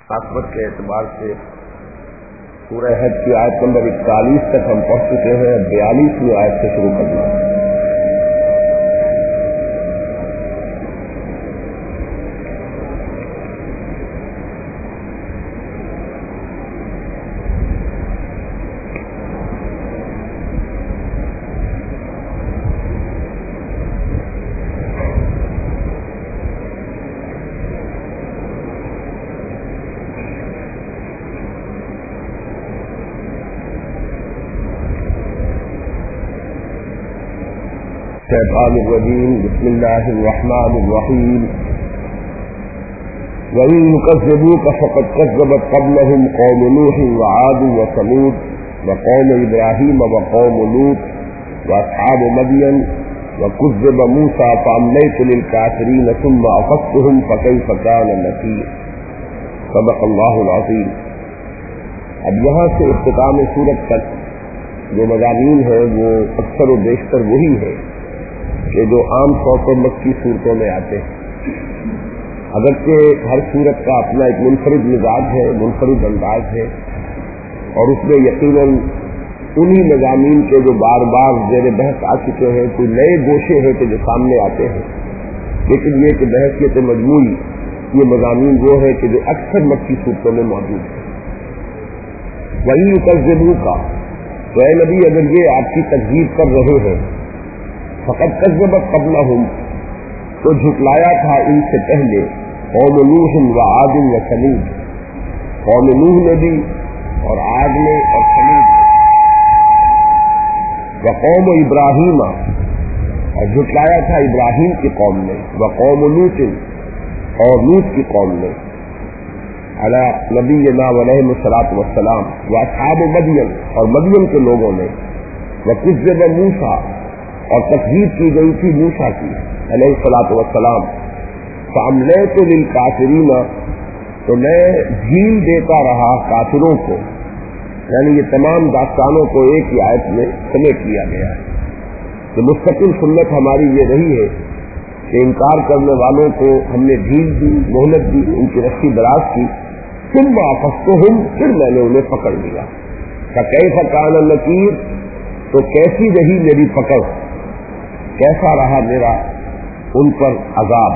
आखिरत के एतबार से सूरह हज की आयत नंबर 41 तक हम पढ़ चुके हैं। 42वीं आयत से शुरू करना। बिस्मिल्लाहिर्रहमानिर्रहीम। वइन युकज़्ज़िबूक फ़क़द कज़्ज़बत क़ब्लहुम क़ौम नूह व आद व समूद व क़ौम इब्राहीम व क़ौम लूत व अस्हाब मदयन व कुज़्ज़िब मूसा फ़अमलयतु लिलकाफ़िरीन सुम्मा अख़ज़्तुहुम फ़कैफ़ कान नकीर। सदक़ल्लाहुल अज़ीम। अब यहाँ से इख्तिताम सूरत तक जो मज़ामीन है वो अक्सर व बेशतर वही है कि जो आम तौर पर मक्की सूरतों में आते हैं। अगरचे हर सूरत का अपना एक मुनफरिद मिजाज है, मुनफरिद अंदाज है, और उसमें यकीनन उन्हीं मज़ामीन के जो बार बार ज़ेर बहस आ चुके हैं, कोई नए गोशे हैं कि जो सामने आते हैं। लेकिन ये कि बहसियत मजमूई ये मज़ामीन वो है कि जो अक्सर मक्की सूरतों में मौजूद है। वही युकज़्ज़िबूका, तो ऐ नबी अगर ये आपकी तकज़ीब कर रहे हैं, फ़क़द कज़्ज़बत क़ब्लहुम, तो झुटलाया था इनसे पहले कौम नूह व आद व समूद, कौम नूह ने भी और आद ने और समूद व कौम इब्राहीम, और झुटलाया था इब्राहीम की कौम ने, व कौम लूत और लूत की कौम ने, अला नबीना अलैहिस्सलातु वस्सलाम, व अस्हाब मदयन और मदयन के लोगों ने, व कुज़्ज़िब मूसा और तकज़ीब की गई थी मूसा की अलैहिस्सलातु वस्सलाम। फ़अमलयतु लिलकाफ़िरीन, तो मैं ढील देता रहा काफिरों को। यानी ये तमाम दास्तानों को एक ही आयत में समेट लिया गया है। तो मुस्तकिल सुन्नत हमारी ये रही है कि इनकार करने वालों को हमने ढील दी, मोहलत दी, उनकी रस्सी दराज की। सुम्मा अख़ज़्तुहुम, फिर मैंने उन्हें पकड़ लिया। फ़कैफ़ कान नकीर, तो कैसी रही मेरी पकड़, कैसा रहा मेरा उन पर अज़ाब।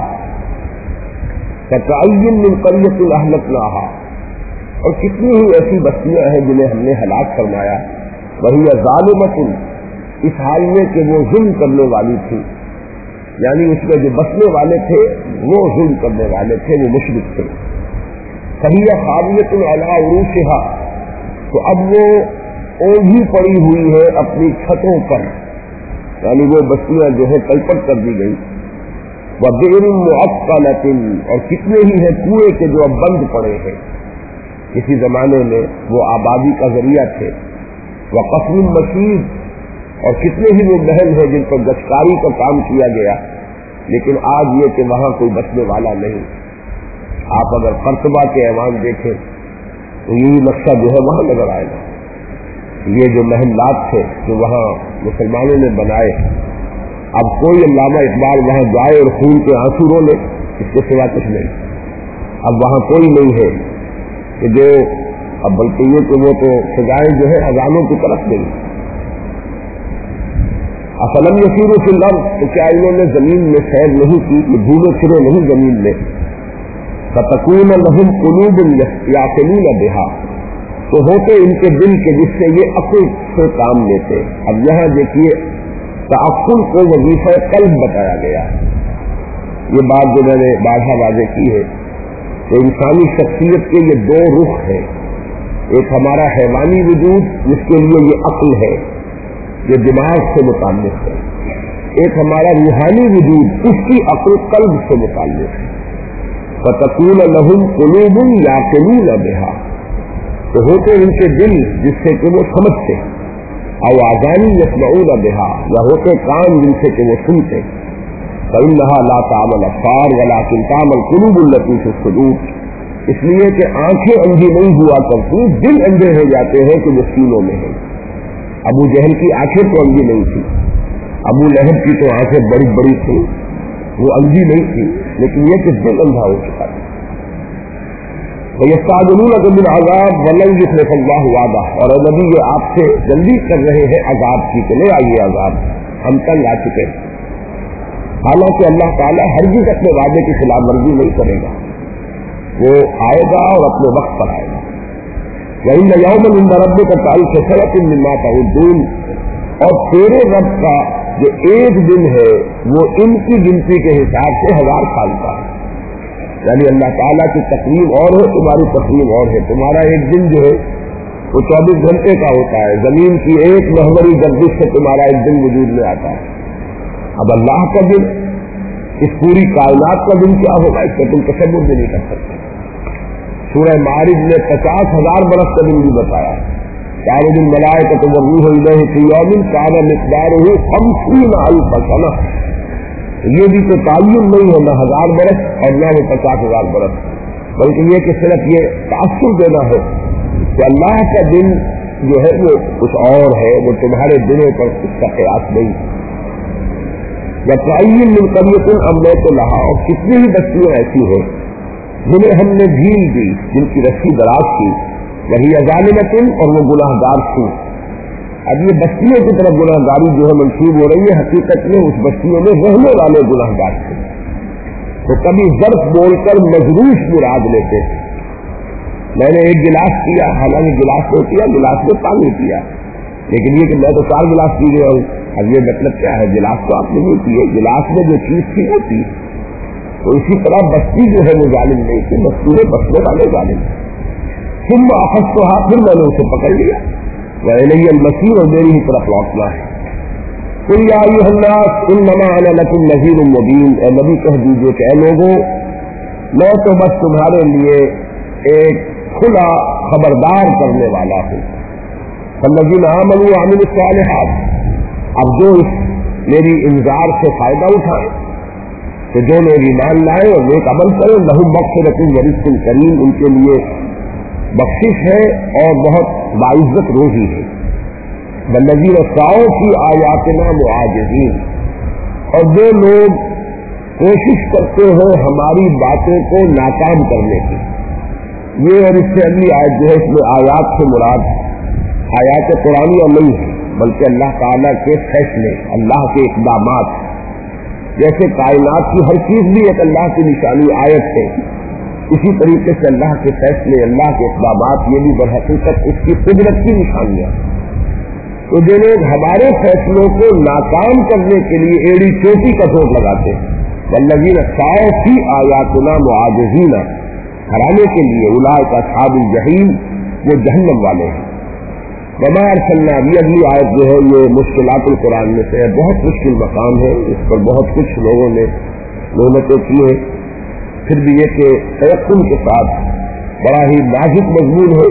फ़कअय्यिन मिन क़रयतिन अहलकनाहा, और कितनी ही ऐसी बस्तियां हैं जिन्हें हमने हलाक फरमाया। वहिय ज़ालिमतुन, इस हाल में कि वो जुल्म करने वाली थी, यानी उसमें जो बसने वाले थे वो जुल्म करने वाले थे, वो मुशरिक थे। फहिय ख़ावियतुन अला उरूशिहा, तो अब वो ओंधी पड़ी हुई है अपनी छतों पर, यानी वो बस्तियां जो है तलपट कर दी गई। व बि'रिन मुअत्तलतिन, और कितने ही हैं कुएं के जो अब बंद पड़े हैं, किसी जमाने में वो आबादी का जरिया थे। व क़स्रिन मशीद, और कितने ही वो महल है जिन पर गश्कारी का काम किया गया, लेकिन आज ये कि वहां कोई बसने वाला नहीं। आप अगर कर्तबा के ऐवान देखें तो यही नक्शा जो है वहां नजर आएगा। ये जो महल्लात थे जो वहां मुसलमानों ने बनाए, अब कोई अल्लामा इकबाल वहां जाए और खून के आंसू रो ले, इसके सिवा कुछ नहीं। अब वहां कोई नहीं है कि जो, अब बल्कि ये कि वो तो सजाएं जो है अजानों की तरफ गई। अफलम यसीरू फिल अर्ज़, तो क्या इन्होंने जमीन में सैर नहीं की, ये घूमे फिरे नहीं जमीन में। फतकून लहुम कुलूबुन याक़िलून बिहा, तो होते इनके दिल के जिससे ये अक़ल से काम लेते। अब यहाँ देखिए तअक़्क़ुल को वजीफा क़ल्ब बताया गया। ये बात जो मैंने बाधा वाज़ेह की है तो इंसानी शख्सियत के ये दो रुख हैं। एक हमारा हैवानी वजूद जिसके लिए ये अक़ल है, जो दिमाग से मुताल्लिक़ है। एक हमारा रूहानी वजूद, उसकी अक़ल क़ल्ब से मुताल्लिक़ है। फ़तकून लहुम क़ुलूबुन याक़िलून बिहा, तो होते इनके दिल जिससे कि वो समझते, और आज़ानी यस्मऊन बिहा, या होते कान जिनसे कि वो सुनते। फ़इन्नहा ला तामल अब्सार वलाकिन तामल क़ुलूबुल लती फ़ी सुदूर, इसलिए कि आंखें अंधी नहीं हुआ करती, दिल अंधे हो जाते हैं कि वो सीनों में है। अबू जहल की आंखें तो अंधी नहीं थी, अबू लहब की तो आंखें बड़ी बड़ी थी, वो अंधी नहीं थी, लेकिन ये कि दिल अंधा हो चुका था। وَيَسْتَعْجِلُونَكَ بِالْعَذَابِ وَلَنْ يُخْلِفَ اللَّهُ وَعْدَهُ، اور اے نبی یہ آپ سے جلدی کر رہے ہیں عذاب کی کہ لے آئیے عذاب، ہم تنگ آ چکے ہیں۔ حالانکہ اللہ تعالیٰ ہرگز اپنے وعدے کی خلاف ورزی نہیں کرے گا، وہ آئے گا اور اپنے وقت پر آئے گا۔ وَإِنَّ يَوْمًا عِندَ رَبِّكَ كَأَلْفِ سَنَةٍ مِّمَّا تَعُدُّونَ، اور تیرے رب کا جو ایک دن ہے وہ ان کی گنتی کے حساب سے 1000 سال کا ہے۔ یعنی اللہ تعالیٰ کی تقویم اور ہے، تمہاری تقویم اور ہے۔ تمہارا ایک دن جو ہے وہ 24 گھنٹے کا ہوتا ہے، زمین کی ایک محوری گردش سے تمہارا ایک دن وجود میں آتا ہے۔ اب اللہ کا دن، اس پوری کائنات کا دن کیا ہوگا اس کا تم تصور بھی نہیں کر سکتے۔ سورہ معارج نے 50,000 برس کا دن بھی بتایا۔ تعرج الملائکۃ والروح الیہ فی یوم کان مقدارہ 50 الف سنہ، یہ بھی تو تعین نہیں ہے نہ 1000 برس اور نہ وہ 50,000 برس، بلکہ یہ کہ صرف یہ تاثر دینا ہے کہ اللہ کا دن جو ہے وہ کچھ اور ہے، وہ تمہارے دنوں پر اس کا قیاس نہیں۔ وَكَأَيٍّ مِّن قَرْيَةٍ أَمْلَيْتُ لَهَا، اور کتنی ہی بستیاں ایسی ہیں جنہیں ہم نے ڈھیل دی، جن کی رسی دراز کی، وَهِيَ ظَالِمَةٌ، اور وہ گناہ گار تھی۔ اب یہ بستیوں کی طرف گناہ گاری جو ہے منسوب ہو رہی ہے، حقیقت میں اس بستیوں میں رہنے والے گناہ گار تھے۔ تو کبھی ظرف بول کر مجروح مراد لیتے تھے، میں نے ایک گلاس پیا، حالانکہ گلاس تو پیا، گلاس میں پانی پیا، لیکن یہ کہ میں تو 4 گلاس پی گیا ہوں، اب یہ مطلب کیا ہے؟ گلاس تو آپ نے نہیں پیے، گلاس میں جو چیز تھی وہ تھی۔ تو اسی طرح بستی جو ہے وہ ظالم نہیں تھی، بستی میں بسنے والے ظالم تھے۔ ثم اخذتها، پھر میں نے اسے پکڑ لیا، وَإِلَيَّ الْمَصِيرُ، اور میری ہی طرف لوٹنا ہے۔ قُلْ يَا أَيُّهَا النَّاسُ إِنَّمَا أَنَا لَكُمْ نَذِيرٌ مُّبِينٌ، اے نبی کہہ دیجیے کہ اے لوگوں، میں تو بس تمہارے لیے ایک کھلا خبردار کرنے والا ہوں۔ فَالَّذِينَ آمَنُوا وَعَمِلُوا الصَّالِحَاتِ، اب جو اس میری انذار سے فائدہ اٹھائیں کہ جو لوگ ایمان لائیں اور نیک عمل کریں، لَهُم مَغْفِرَةٌ وَرِزْقٌ کریم، ان کے لیے بخشش ہے اور بہت باعزت روزی ہے۔ وَالَّذِينَ سَعَوْا فِي آیَاتِنَا مُعَاجِزِينَ، اور جو لوگ کوشش کرتے ہیں ہماری باتوں کو ناکام کرنے کی۔ یہ اور اس سے اگلی آیت جو ہے اس میں آیات سے مراد آیات قرآنیہ نہیں ہے، بلکہ اللہ تعالیٰ کے فیصلے، اللہ کے اقدامات، جیسے کائنات کی ہر چیز بھی ایک اللہ کی نشانی آیت ہے، اسی طریقے سے اللہ کے فیصلے، اللہ کے اقدامات، یہ بھی برحقیقت اس کی قدرت کی نشانیاں۔ تو جو لوگ ہمارے فیصلوں کو ناکام کرنے کے لیے ایڑی چوٹی کا چوٹ لگاتے ہیں، وَالَّذِينَ سَعَوْا فِي آیَاتِنَا مُعَاجِزِينَ، ہرانے کے لیے اولئک اصحاب الجحیم، وہ جہنم والے ہیں۔ وَمَا أَرْسَلْنَا، یہ اگلی آیت جو ہے یہ مشکلات القرآن میں سے ہے، بہت مشکل مقام ہے، اس پر بہت کچھ لوگوں نے محنتیں کی ہیں، پھر بھی یہ کہ تیقن کے ساتھ بڑا ہی نازک مضمون ہے،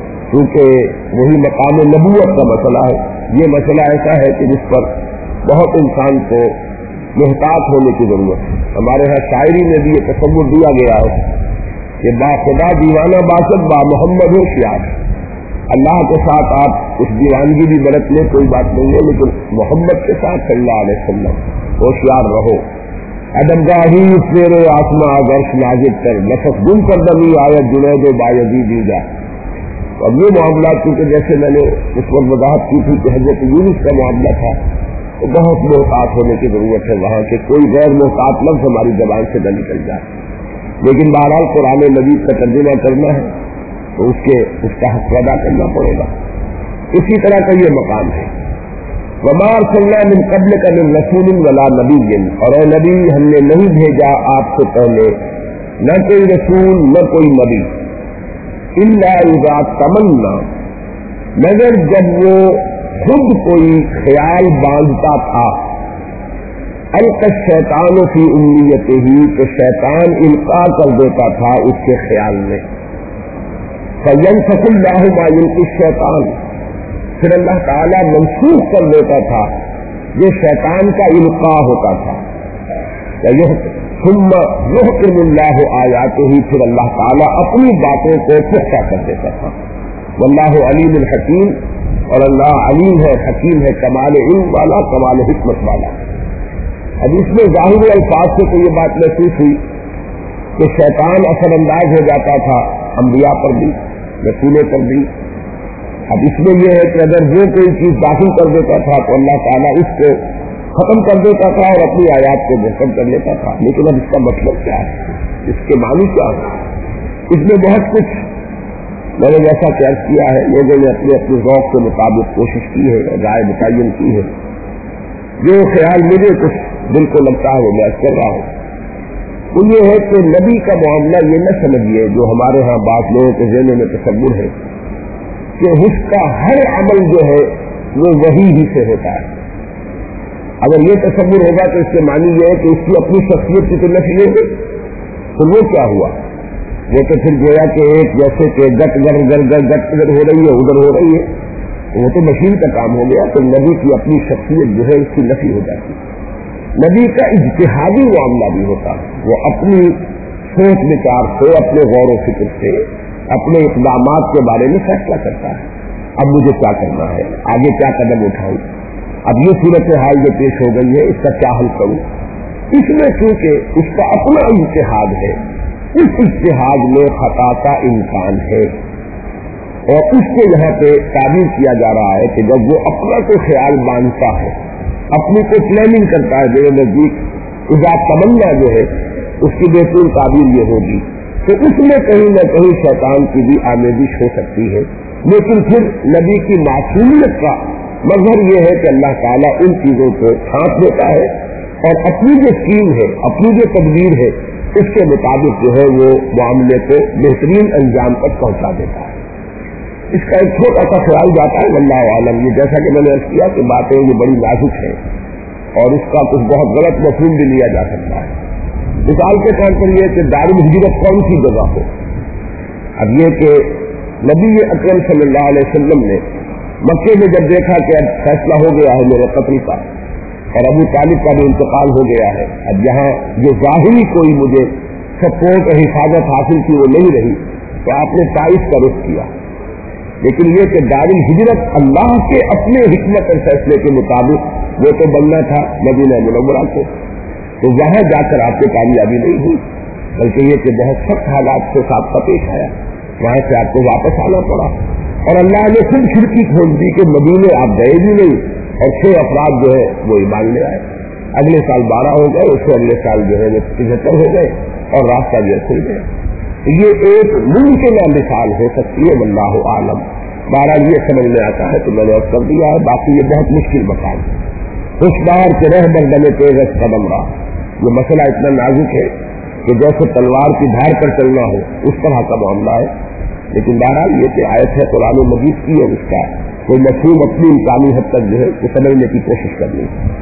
کیونکہ وہی مقام نبوت کا مسئلہ ہے۔ یہ مسئلہ ایسا ہے کہ جس پر بہت انسان کو محتاط ہونے کی ضرورت ہے۔ ہمارے یہاں شاعری میں بھی یہ تصور دیا گیا ہے کہ با خدا دیوانہ باشد با محمد ہوشیار، اللہ کے ساتھ آپ اس دیوانگی بھی برت لیں کوئی بات نہیں ہے، لیکن محمد کے ساتھ صلی اللہ علیہ وسلم ہوشیار رہو۔ ادبگاہی سیر آسما غرش نازک کر نفس گم کر دمی آیت جنید بایدی دیجا۔ اب یہ معاملات کیونکہ جیسے میں نے اس وقت وضاحت کی تھی کہ حضرت یونس کا معاملہ تھا، تو بہت محتاط ہونے کی ضرورت ہے وہاں کہ کوئی غیر محتاط لفظ ہماری زبان سے نہ نکل جائے، لیکن بہرحال قرآن مجید کا ترجمہ کرنا ہے تو اس کا حق ادا کرنا پڑے گا۔ اسی طرح کا یہ مقام ہے۔ وَمَا أَرْسَلْنَا مِن قَبْلِكَ مِن رَّسُولٍ وَلَا نَبِيٍّ، اور اے نبی ہم نے نہیں بھیجا آپ سے پہلے نہ کوئی رسول نہ کوئی نبی، إِلَّا إِذَا تَمَنَّىٰ، مگر جب وہ خود کوئی خیال باندھتا تھا، أَلْقَى الشَّيْطَانُ فِي أُمْنِيَّتِهِ، کہ شیطان القاء کر دیتا تھا اس کے خیال میں، فَيَنسَخُ اللَّهُ مَا يُلْقِي الشَّيْطَانُ، پھر اللہ تعالیٰ منسوخ کر دیتا تھا جو شیطان کا القاء ہوتا تھا۔ ثم يحكم اللہ آیاتہ، پھر اللہ تعالیٰ اپنی باتوں کو پختہ کر دیتا تھا۔ واللہ علیم الحکیم، اور اللہ علیم ہے، حکیم ہے، کمال علم والا، کمال حکمت والا۔ اب اس میں ظاہر الفاظ سے تو یہ بات محسوس ہوئی کہ شیطان اثر انداز ہو جاتا تھا انبیاء پر بھی، رسولوں پر بھی۔ اب اس میں یہ ہے کہ اگر وہ کوئی چیز داخل کر دیتا تھا تو اللہ تعالیٰ اس کو ختم کر دیتا تھا اور اپنی آیات کو بہتر کر لیتا تھا، لیکن اب اس کا مطلب کیا ہے، اس کے معنی کیا ہے؟ اس میں بہت کچھ میں نے جیسا کیا کیا ہے، لوگوں نے اپنے اپنے ذوق کے مطابق کوشش کی ہے، رائے متعین کی ہے، جو خیال مجھے کچھ دل کو لگتا ہے وہ میں کر رہا ہوں۔ تو یہ ہے کہ نبی کا معاملہ یہ نہ سمجھیے جو ہمارے ہاں بعض لوگوں کے ذہنوں میں تصور ہے کہ اس کا ہر عمل جو ہے وہ وہی ہی سے ہوتا ہے۔ اگر یہ تصور ہوگا تو اس کے معنی یہ ہے کہ اس کی اپنی شخصیت کی تو نفی لیں گے، تو وہ کیا ہوا؟ وہ تو پھر گویا کہ ایک جیسے کہ گٹ گر ہو رہی ہے، ادھر ہو رہی ہے، وہ تو مشین کا کام ہو گیا۔ تو نبی کی اپنی شخصیت جو ہے اس کی نفی ہو جاتی ہے۔ نبی کا اجتہادی معاملہ بھی ہوتا ہے، وہ اپنی سوچ وچار سے، اپنے غور و فکر سے، اپنے اقدامات کے بارے میں فیصلہ کرتا ہے۔ اب مجھے کیا کرنا ہے، آگے کیا قدم اٹھاؤں، اب یہ صورتحال جو پیش ہو گئی ہے اس کا کیا حل کروں۔ اس میں چونکہ اس کا اپنا اجتہاد ہے، اس اجتہاد میں خطا کا امکان ہے، اور اس کو یہاں پہ تعبیر کیا جا رہا ہے کہ جب وہ اپنا کو خیال باندھتا ہے، اپنی کو پلاننگ کرتا ہے، میرے نزدیک اذا تمنا جو ہے اس کی بہترین تعبیر یہ ہوگی کہ اس میں کہیں نہ کہیں شیطان کی بھی آمیزش ہو سکتی ہے۔ لیکن پھر نبی کی معصومیت کا مظہر یہ ہے کہ اللہ تعالیٰ ان چیزوں کو چھانٹ دیتا ہے اور اپنی جو اسکیم ہے، اپنی جو تدبیر ہے، اس کے مطابق جو ہے وہ معاملے کو بہترین انجام تک پہنچا دیتا ہے۔ اس کا ایک چھوٹا سا خیال جاتا ہے، واللہ عالم، یہ جیسا کہ میں نے عرض کیا کہ باتیں یہ بڑی نازک ہیں اور اس کا کچھ بہت غلط مفہوم بھی لیا جا سکتا ہے۔ مثال کے طور پر یہ کہ دارالہجرت کون سی جگہ ہو۔ اب یہ کہ نبی اکرم صلی اللہ علیہ وسلم نے مکے میں جب دیکھا کہ اب فیصلہ ہو گیا ہے میرے قتل کا اور ابو طالب کا بھی انتقال ہو گیا ہے، اب یہاں جو ظاہری کوئی مجھے سپورٹ اور حفاظت حاصل کی وہ نہیں رہی، تو آپ نے طائف کا رخ کیا۔ لیکن یہ کہ دارالہجرت اللہ کے اپنے حکمت اور فیصلے کے مطابق وہ تو بننا تھا مدینہ منورہ کو، تو وہاں جا کر آپ کو کامیابی نہیں ہوئی، بلکہ یہ کہ بہت سخت حالات سے سابقہ پیش آیا، وہاں سے آپ کو واپس آنا پڑا، اور اللہ نے خود کھڑکی کھول دی کہ مدینے آپ گئے بھی نہیں، اور 6 افراد جو ہے وہ ایمان لے آئے، اگلے سال 12 ہو گئے، اس سے اگلے سال جو ہے وہ 75 ہو گئے، اور راستہ جو کھل گیا۔ یہ ایک ممکنہ مثال ہو سکتی ہے، واللہ عالم۔ بہرحال یہ سمجھ میں آتا ہے تو میں نے کر دیا ہے، باقی یہ بہت مشکل مقام ہے۔ ہوشیار کے رہ بر بنے تیز قدم رہا، یہ مسئلہ اتنا نازک ہے کہ جیسے تلوار کی دھار پر چلنا ہو اس طرح کا معاملہ ہے، لیکن بہرحال یہ کہ آیت ہے قرآن مجید کی اور اس کا کوئی مفہوم اپنی امکانی حد تک جو ہے کہ سمجھنے کی کوشش کرنی ہے۔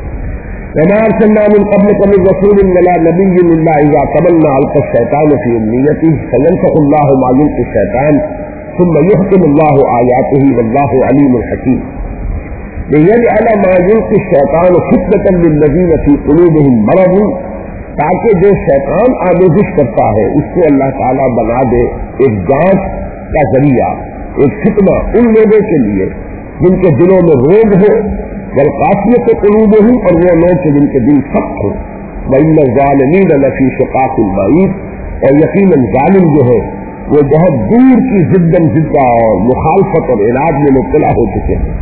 وما ارسلنا من قبلک من رسول ولا نبی الا اذا تمنى القى الشیطان فی امنیته فینسخ اللہ ما یلقی الشیطان ثم یحکم اللہ آیاته واللہ علیم حکیم۔ لِيَجْعَلَ مَا يُلْقِي الشَّيْطَانُ فِتْنَةً لِلَّذِينَ فِي قُلُوبِهِم مَّرَضٌ، تاکہ جو شیطان آمیزش کرتا ہے اس کو اللہ تعالیٰ بنا دے ایک جانچ کا ذریعہ، ایک فتنہ ان لوگوں کے لیے جن کے دلوں میں روگ ہو، والقاسیۃ قلوبہم، اور وہ لوگ جن کے دل سخت ہو، وَإِنَّ الظَّالِمِينَ لَفِي شِقَاقٍ بَعِيدٍ، اور یقیناً ظالم جو ہے وہ بہت دور کی ضدہ اور مخالفت اور عناد میں مبتلا ہو چکے ہیں۔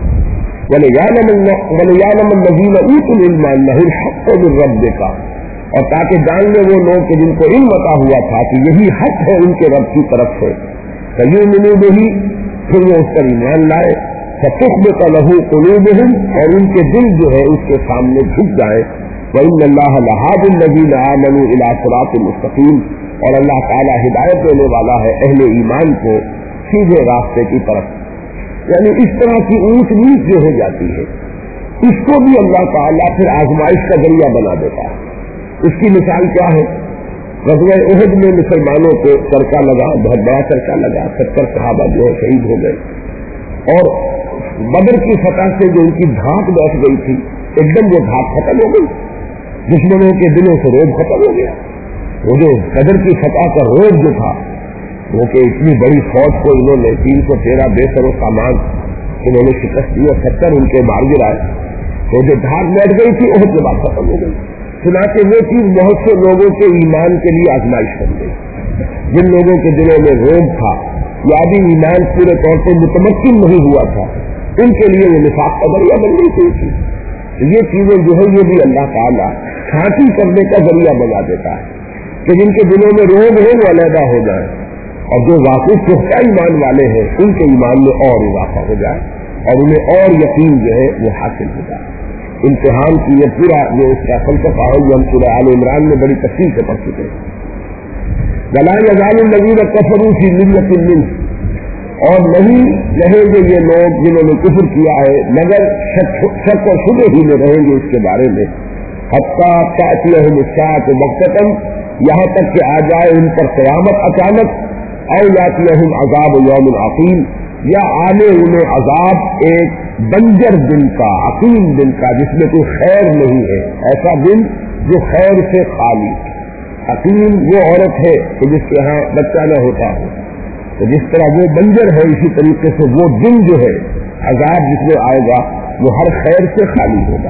وَلِيَعْلَمَ الَّذِينَ أُوتُوا الْعِلْمَ أَنَّهُ الْحَقُّ مِن رَّبِّكَ، اور تاکہ جان لے وہ لوگ کہ جن کو علم عطا ہوا تھا کہ یہی حق ہے ان کے رب کی طرف سے، فَيُؤْمِنُوا بِهِ، پھر وہ اس پر ایمان لائے، فَتُخْبِتَ لَهُ قُلُوبُهُمْ، اور ان کے دل جو ہے اس کے سامنے جھک جائے، وَإِنَّ اللَّهَ لَهَادِ الَّذِينَ آمَنُوا إِلَىٰ صِرَاطٍ مُّسْتَقِيمٍ، اور اللہ تعالیٰ ہدایت دینے والا ہے اہل ایمان کو سیدھے راستے کی طرف۔ یعنی اس طرح کی اونچ نیچ جو ہو جاتی ہے اس کو بھی اللہ تعالیٰ پھر آزمائش کا ذریعہ بنا دیتا ہے۔ اس کی مثال کیا ہے؟ غزوہ احد میں مسلمانوں کو چرچا لگا، بہت بڑا چرچا لگا، 70 صحابہ جو ہے شہید ہو گئے، اور بدر کی فتح سے جو ان کی دھاک بیٹھ گئی تھی ایک دم وہ دھاک ختم ہو گئی، دشمنوں کے دلوں سے روب ختم ہو گیا۔ وہ جو بدر کی فتح کا روب جو تھا وہ کہ اتنی بڑی فوج کو انہوں نے 313 بے سر و سامان انہوں نے شکست دی اور 70 ان کے مار گرائے، تو جو دھاک بیٹھ گئی تھی احد کے بعد ختم ہو گئی۔ چنانچہ وہ چیز بہت سے لوگوں کے ایمان کے لیے آزمائش بن گئی۔ جن لوگوں کے دلوں میں روب تھا یا بھی ایمان پورے طور پر متمکن نہیں ہوا تھا، ان کے لیے وہ نفاق کا ذریعہ بن گئی تھی. یہ چیزیں جو ہے یہ بھی اللہ تعالیٰ کھانسی کرنے کا ذریعہ بنا دیتا ہے کہ جن کے دلوں میں روب ہے وہ علیحدہ ہو جائے، اور جو واقعی پختہ ایمان والے ہیں ان کے ایمان میں اور اضافہ ہو جائے اور انہیں اور یقین جو ہے وہ حاصل ہو جائے. امتحان کی یہ پورا جو اس کا فلسفہ ہے جو ہم سورہ آل عمران میں بڑی تفصیل سے پڑھ چکے ہیں. وَلَا يَزَالُ الَّذِينَ كَفَرُوا فِي مِرْيَةٍ مِّنْهُ، اور نہیں رہیں گے یہ لوگ جنہوں نے کفر کیا ہے مگر شک و شبہ ہی میں رہیں گے اس کے بارے میں، حتیٰ تأتیہم الساعۃ بغتۃ، یہاں تک کہ آ جائے ان پر قیامت اچانک، او یاتیہم عذاب یوم عقیم، یا آنے انہیں عذاب ایک بنجر دن کا، عقیم دن کا جس میں کوئی خیر نہیں ہے، ایسا دن جو خیر سے خالی. عقیم وہ عورت ہے کہ جس کے ہاں بچہ نہ ہوتا ہو، تو جس طرح وہ بنجر ہے اسی طریقے سے وہ دن جو ہے عذاب جس میں آئے گا وہ ہر خیر سے خالی ہوگا.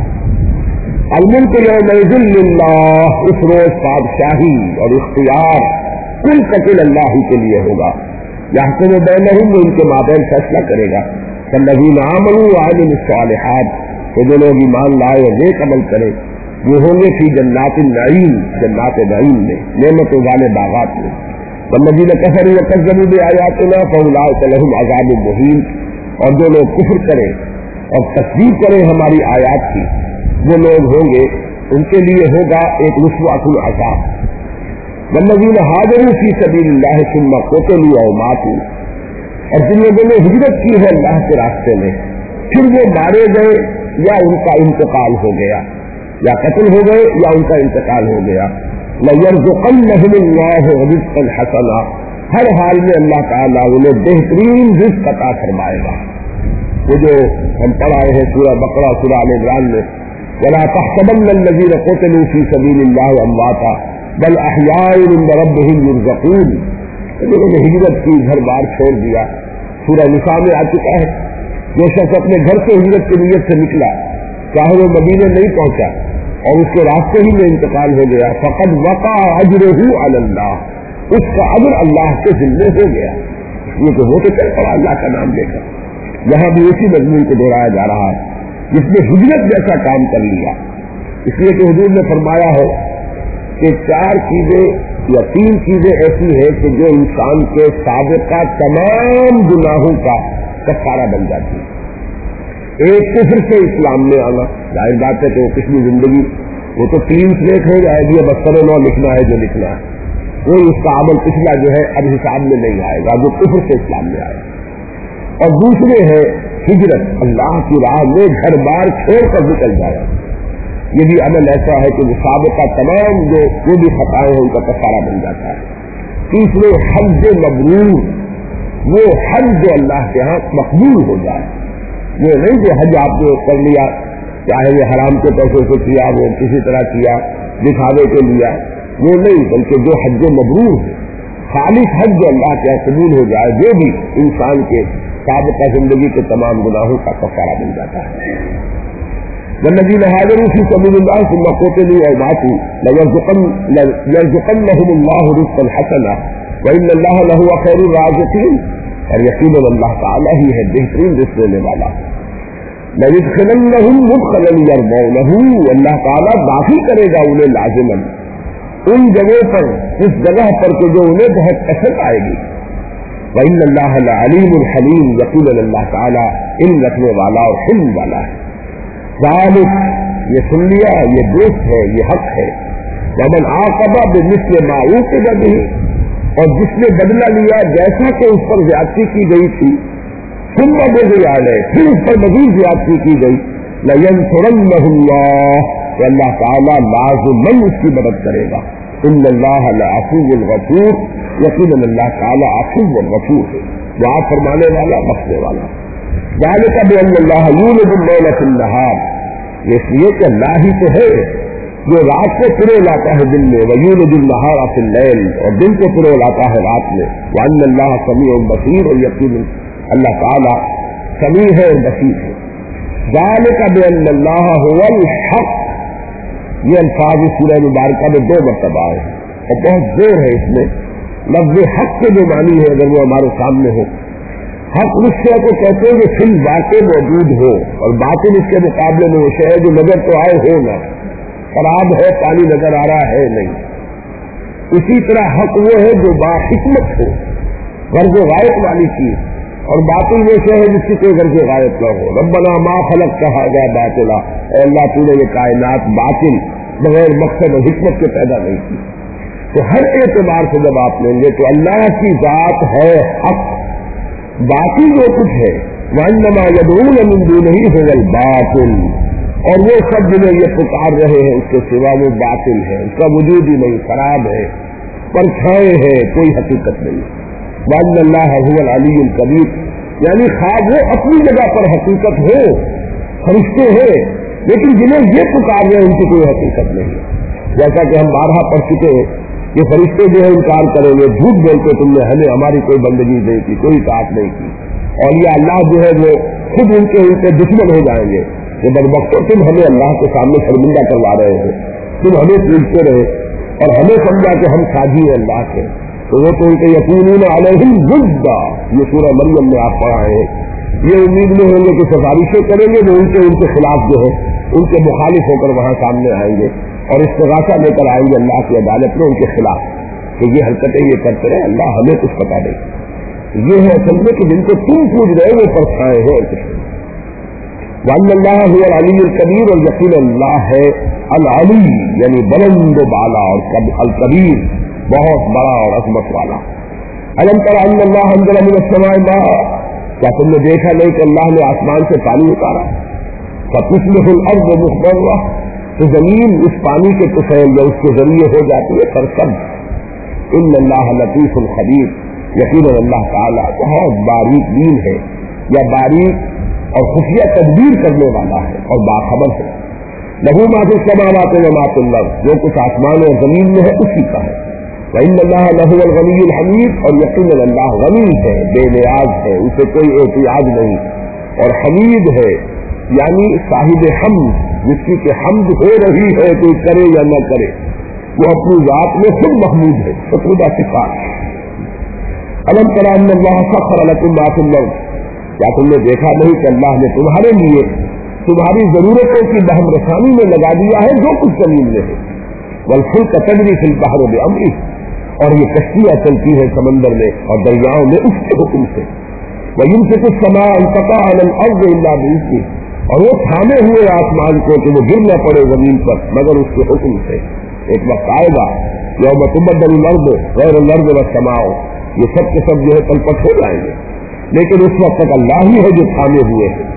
الملک یومئذ للہ، اس روز بادشاہی اور اختیار کل قتل اللہ ہی کے لیے ہوگا. یحکم بینہم، وہ ان کے مابین فیصلہ کرے گا. فالذین آمنوا وعملوا الصالحات، تو جو لوگ ایمان لائے اور نیک عمل کرے وہ ہوں گے فی جنات النعیم، جنات نعیم میں، نعمتوں والے باغات میں. والذین کفروا وکذبوا بآیاتنا فاولئک لہم عذاب مہین، اور جو لوگ کفر کریں اور تکذیب کریں ہماری آیات کی وہ لوگ ہوں گے ان کے لیے ہوگا ایک رسواۃ العذاب. والذین ہاجروا فی سبیل اللہ ثم قتلوا او ماتوا، اور جن لوگوں نے ہجرت کی ہے اللہ کے راستے میں پھر وہ مارے گئے یا ان کا انتقال ہو گیا، یا قتل ہو گئے یا ان کا انتقال ہو گیا. لَيَرْزُقَنَّهُمُ اللَّهُ رِزْقًا حَسَنًا، ہر حال میں اللہ تعالیٰ انہیں بہترین رزق عطا فرمائے گا. وہ جو ہم پڑھ آئے ہیں سورہ بقرہ سورہ آل عمران میں، وَلَا تَحْسَبَنَّ الَّذِينَ قُتِلُوا فِي سَبِيلِ اللَّهِ أَمْوَاتًا بل احیاء عند ربهم یرزقون. جنہوں نے ہجرت کی، گھر بار چھوڑ دیا، سورہ نساء میں آ چکا ہے. جو شخص اپنے گھر سے ہجرت کی نیت سے نکلا چاہے وہ مدینے نہیں پہنچا اور اس کے راستے ہی میں انتقال ہو گیا، فقد وقع اجرہ علی اللہ، اس کا اجر اللہ کے ذمہ ہو گیا. یہ تو وہ تو چل پڑا اللہ کا نام لے کر. یہاں بھی اسی مضمون کو دہرایا جا رہا ہے جس نے ہجرت جیسا کام کر لیا. اس لیے کہ حضور نے فرمایا ہے کہ 4 چیزیں یا 3 چیزیں ایسی ہیں کہ جو انسان کے سابقہ تمام گناہوں کا کفارہ بن جاتی ہے. ایک کفر سے اسلام میں آنا، ظاہر بات ہے کہ وہ پچھلی زندگی وہ تو کلین سلیٹ ہو جائے گی، اب 70 لکھنا ہے جو لکھنا ہے، وہ اس کا عمل پچھلا جو ہے اب حساب میں نہیں آئے گا، جو کفر سے اسلام میں آئے گا. اور دوسرے ہے ہجرت، اللہ کی راہ میں گھر بار چھوڑ کر نکل جائے. یہ بھی عمل ایسا ہے کہ وہ سابقہ تمام جو بھی خطائیں ہیں ان کا کفارہ بن جاتا ہے. تیسرے حج مبرور، وہ حج جو اللہ کے ہاں مقبول ہو جائے. وہ نہیں کہ حج آپ نے کر لیا چاہے وہ حرام کے پیسے سے کیا، وہ کسی طرح کیا دکھاوے کے لیا، وہ نہیں، بلکہ جو حج مبرور ہے، خالص حج جو اللہ کے ہاں قبول ہو جائے، جو بھی انسان کے سابقہ زندگی کے تمام گناہوں کا کفارہ بن جاتا ہے. والذین هاجروا فی سبیل اللہ ثم قتلوا او ماتوا ليرزقنهم الله رزقا حسنا وان اللہ لهو خیر الرازقین، اور یقیناً اللہ تعالیٰ ہی ہے بہترین رزق دینے والا. لَيُدْخِلَنَّهُمْ مُدْخَلًا يَرْضَوْنَهُ، اللہ تعالیٰ داخل کرے گا انہیں لازماً ان جگہوں پر، اس جگہ پر کہ جو انہیں بہت پسند آئے گی. وَإِنَّ اللَّهَ لَعَلِيمٌ حَلِيمٌ، یقیناً اللہ تعالیٰ علم رکھنے والا اور حلم والا ہے. ذالک، یہ سن لیا، یہ درست ہے، یہ حق ہے. وَمَنْ عَاقَبَ بِمِثْلِ مَا عُوقِبَ بِهِ، اور جس نے بدلہ لیا جیسا کہ اس پر زیادتی کی گئی تھی، ثم بغی علیہ، پھر اس پر مزید زیادتی کی گئی، لَيَنْصُرَنَّهُ اللَّهُ، تو اللہ تعالیٰ لازماً اس کی مدد کرے گا. ان اللہ لعفو غفور، یقیناً اللہ تعالیٰ عفو غفور ہے، دعا فرمانے والا، بخشنے والا. ذالک بأن اللہ یولج اللیل فی النہار، اس لیے کہ اللہ ہی تو ہے جو رات کو پرو لاتا ہے دن میں، ویولج النہار فی اللیل، اور دن کو پرو لاتا ہے رات میں. وان اللہ سمیع بصیر، اور یقین اللہ تعالیٰ سمیع ہے اور بصیر ہے. ذالک بأن اللہ هو الحق، یہ الفاظ سورہ مبارکہ میں 2 مرتبہ ہے اور بہت زور ہے اس میں لفظ حق کے جو معنی ہے اگر وہ ہمارے سامنے ہو، حق اس شے کو کہتے ہیں جو فی الواقع موجود ہو، اور باطل اس کے مقابلے میں وہ شے ہے جو نظر تو آئے ہو نہ، خراب ہے، پانی نظر آ رہا ہے نہیں۔ اسی طرح حق وہ ہے جو باحکمت ہو، غرض غائب والی چیز، اور باطل وہ شے ہے جس کی کوئی غرض غائب نہ ہو۔ ربنا ما خلقت هذا باطلا، اے اللہ تو نے یہ کائنات باطل بغیر مقصد اور حکمت کے پیدا نہیں کی۔ تو ہر اعتبار سے جب آپ لیں گے تو اللہ کی ذات ہے حق، باقی جو کچھ ہے وَإِنَّمَا يَدْعُونَ مِن دُونِهِ هُوَ الْبَاطِلُ، اور وہ سب جنہیں یہ پکار رہے ہیں اس کے سوا وہ باطل ہے، اس کا وجود ہی نہیں، خراب ہے، پرچھائے ہے، کوئی حقیقت نہیں۔ وَأَنَّ اللَّهَ هُوَ الْعَلِيُّ الْكَبِيرُ، یعنی خواب وہ اپنی جگہ پر حقیقت ہو، فرشتے ہیں، لیکن جنہیں یہ پکار رہے ہیں ان کی کوئی حقیقت نہیں۔ جیسا کہ ہم بارہا پڑھ چکے ہیں کہ فرشتے جو ہے انکار کریں گے، جھوٹ بولتے تم نے ہمیں ہماری کوئی بندگی نہیں کی، کوئی اطاعت نہیں کی، اور یہ اللہ جو ہے وہ خود ان کے دشمن ہو جائیں گے کہ بدبختوں تم ہمیں اللہ کے سامنے شرمندہ کروا رہے ہو، تم ہمیں پوچھتے رہے اور ہمیں سمجھا کہ ہم ساجی ہیں اللہ کے، تو وہ تو ان کے یقینون علیہم ضدہ، یہ سورہ مریم میں آپ پڑھائے ہیں، یہ امید میں ہوں گے کہ سفارشیں کریں گے جو ان کے خلاف جو ہے ان کے مخالف ہو کر وہاں سامنے آئیں گے اور استغاثہ لے کر آئیں گے اللہ کی عدالت میں ان کے خلاف کہ یہ حرکتیں یہ کرتے رہے، اللہ ہمیں کچھ پتا نہیں۔ یہ ہے اصل میں کہ جن کو تم پوچھ رہے وہ پرچھائے ہیں اور کچھ نہیں۔ وَأَنَّ اللَّهَ هُوَ الْعَلِيُّ الْكَبِيرُ، اور یقین اللہ ہے العلی یعنی بلند و بالا، اور الکبیر بہت بڑا اور عظمت والا۔ أَلَمْ تَرَ أَنَّ اللَّهَ أَنزَلَ مِنَ السَّمَاءِ مَاءً، کیا تم نے دیکھا نہیں کہ اللہ نے آسمان سے پانی اتارا؟ فَتُصْبِحُ الْأَرْضُ مُخْضَرَّةً، تو زمین اس پانی کے طفیل یا اس کے ذریعے ہو جاتی ہے سرسبز۔ ان اللہ لطیف الخبیر، یقیناً اللہ تعالیٰ بہت باریک بین ہے یا باریک اور خفیہ تدبیر کرنے والا ہے اور باخبر ہے۔ لہو ما فی السماوات و ما فی الارض، جو کچھ آسمان اور زمین میں ہے اسی کا ہے۔ وان اللہ لہو الغنی الحمید، اور یقیناً اللہ غنی ہے، بے نیاز ہے، اسے کوئی احتیاج نہیں، اور حمید ہے یعنی صاحب حمد، جس کی کہ حمد ہو رہی ہے کوئی کرے یا نہ کرے، وہ اپنی ذات میں خود محمود ہے، ستردہ صفات۔ الم تر ان اللہ سخر لکم ما فی الارض، کیا تم نے دیکھا نہیں کہ اللہ نے تمہارے لیے تمہاری ضرورتوں کی بہم رسانی میں لگا دیا ہے جو کچھ زمین میں ہے۔ والفلک تجری فی البحر بامرہ، اور یہ کشتیاں چلتی ہیں سمندر میں اور دریاؤں میں اس کے حکم سے۔ وَيُمْسِكُ السَّمَاءَ أَن تَقَعَ عَلَى الْأَرْضِ إِلَّا بِإِذْنِهِ، اور وہ تھامے ہوئے آسمان کو کہ وہ گر نہ پڑے زمین پر مگر اس کے حکم سے۔ ایک وقت آئے گا یوم تبدل الارض غیر الارض والسماء، یہ سب کے سب جو ہے پلپٹ ہو جائیں گے، لیکن اس وقت تک اللہ ہی ہے جو تھامے ہوئے ہیں۔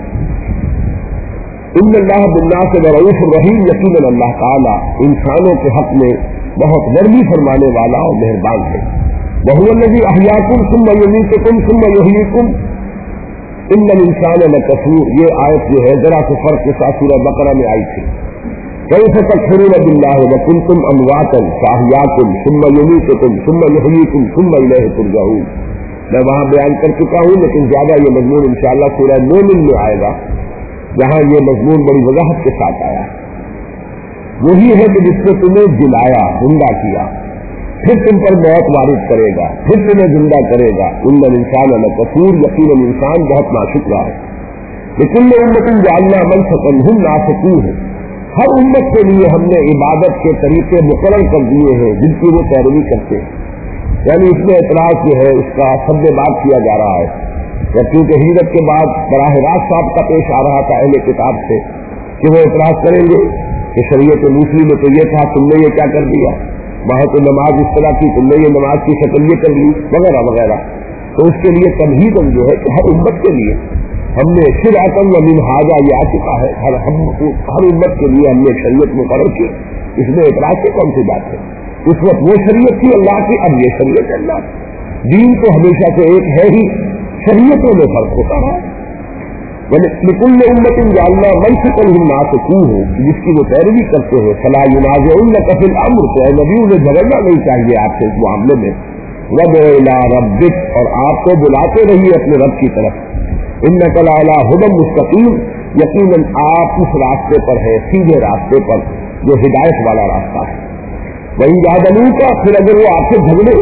ان اللہ بالناس لرؤوف الرحیم، یقیناً اللہ تعالیٰ انسانوں کے حق میں بہت نرمی فرمانے والا اور مہربان ہے۔ وهو الذی احیاکم ثم یمیتکم ثم یحییکم ان الانسان لکفور، یہ آیت جو ہے ذرا سے فرق کے ساتھ سورہ بقرہ میں آئی تھی۔ کیف تکفرون باللہ وکنتم امواتا فاحیاکم ثم یمیتکم ثم یحییکم ثم الیہ ترجعون، میں وہاں بیان کر چکا ہوں، لیکن زیادہ یہ مضمون انشاءاللہ سورہ مومن میں آئے گا جہاں یہ مضمون بڑی وضاحت کے ساتھ آیا۔ وہی ہے کہ جس نے تمہیں جلایا، زندہ کیا، پھر تم پر موت وارد کرے گا، پھر تمہیں زندہ کرے گا۔ ان الانسان لکفور، یقیناً انسان بہت ناشکرا ہے۔ لکل امت جعلنا منسکا ہم ناسکوہ، ہر امت کے لیے ہم نے عبادت کے طریقے مقرر کر دیے ہیں جن کی وہ پیروی کرتے ہیں۔ یعنی اس میں اعتراض جو ہے اس کا سب بات کیا جا رہا ہے، کیونکہ ہجرت کے بعد براہ راست صاحب کا پیش آ رہا تھا اہل کتاب سے کہ وہ اعتراض کریں گے کہ شریعت موسیٰ میں تو یہ تھا، تم نے یہ کیا کر دیا، وہاں تو نماز اس طرح کی، تم نے یہ نماز کی شکل یہ کر لی، وغیرہ وغیرہ۔ تو اس کے لیے تمہید جو ہے کہ ہر امت کے لیے ہم نے شرعۃ و منہاجا یہ آ چکا ہے، ہر امت کے لیے ہم نے شریعت مقرر کی، اس میں اعتراض کی کون سی بات ہے؟ اس وقت وہ شریعت تھی اللہ کی، اب یہ شریعت اللہ کی۔ دین تو ہمیشہ سے ایک ہے ہی، شریعتوں میں فرق ہوتا ہے۔ لکل امت جعلنا منسکا ہم ناسکوہ، جس کی وہ پیروی کرتے ہیں۔ فلا ینازعنک فی الامر، تو اے نبی انہیں جھگڑنا نہیں چاہیے آپ سے اس معاملے میں۔ وادع الی ربک، اور آپ کو بلاتے رہیے اپنے رب کی طرف۔ انک لعلی ھدی مستقیم، یقیناً آپ اس راستے پر ہے، سیدھے راستے پر جو ہدایت والا راستہ ہے۔ وَإِن جَادَلُوكَ، پھر اگر وہ آپ سے جھگڑے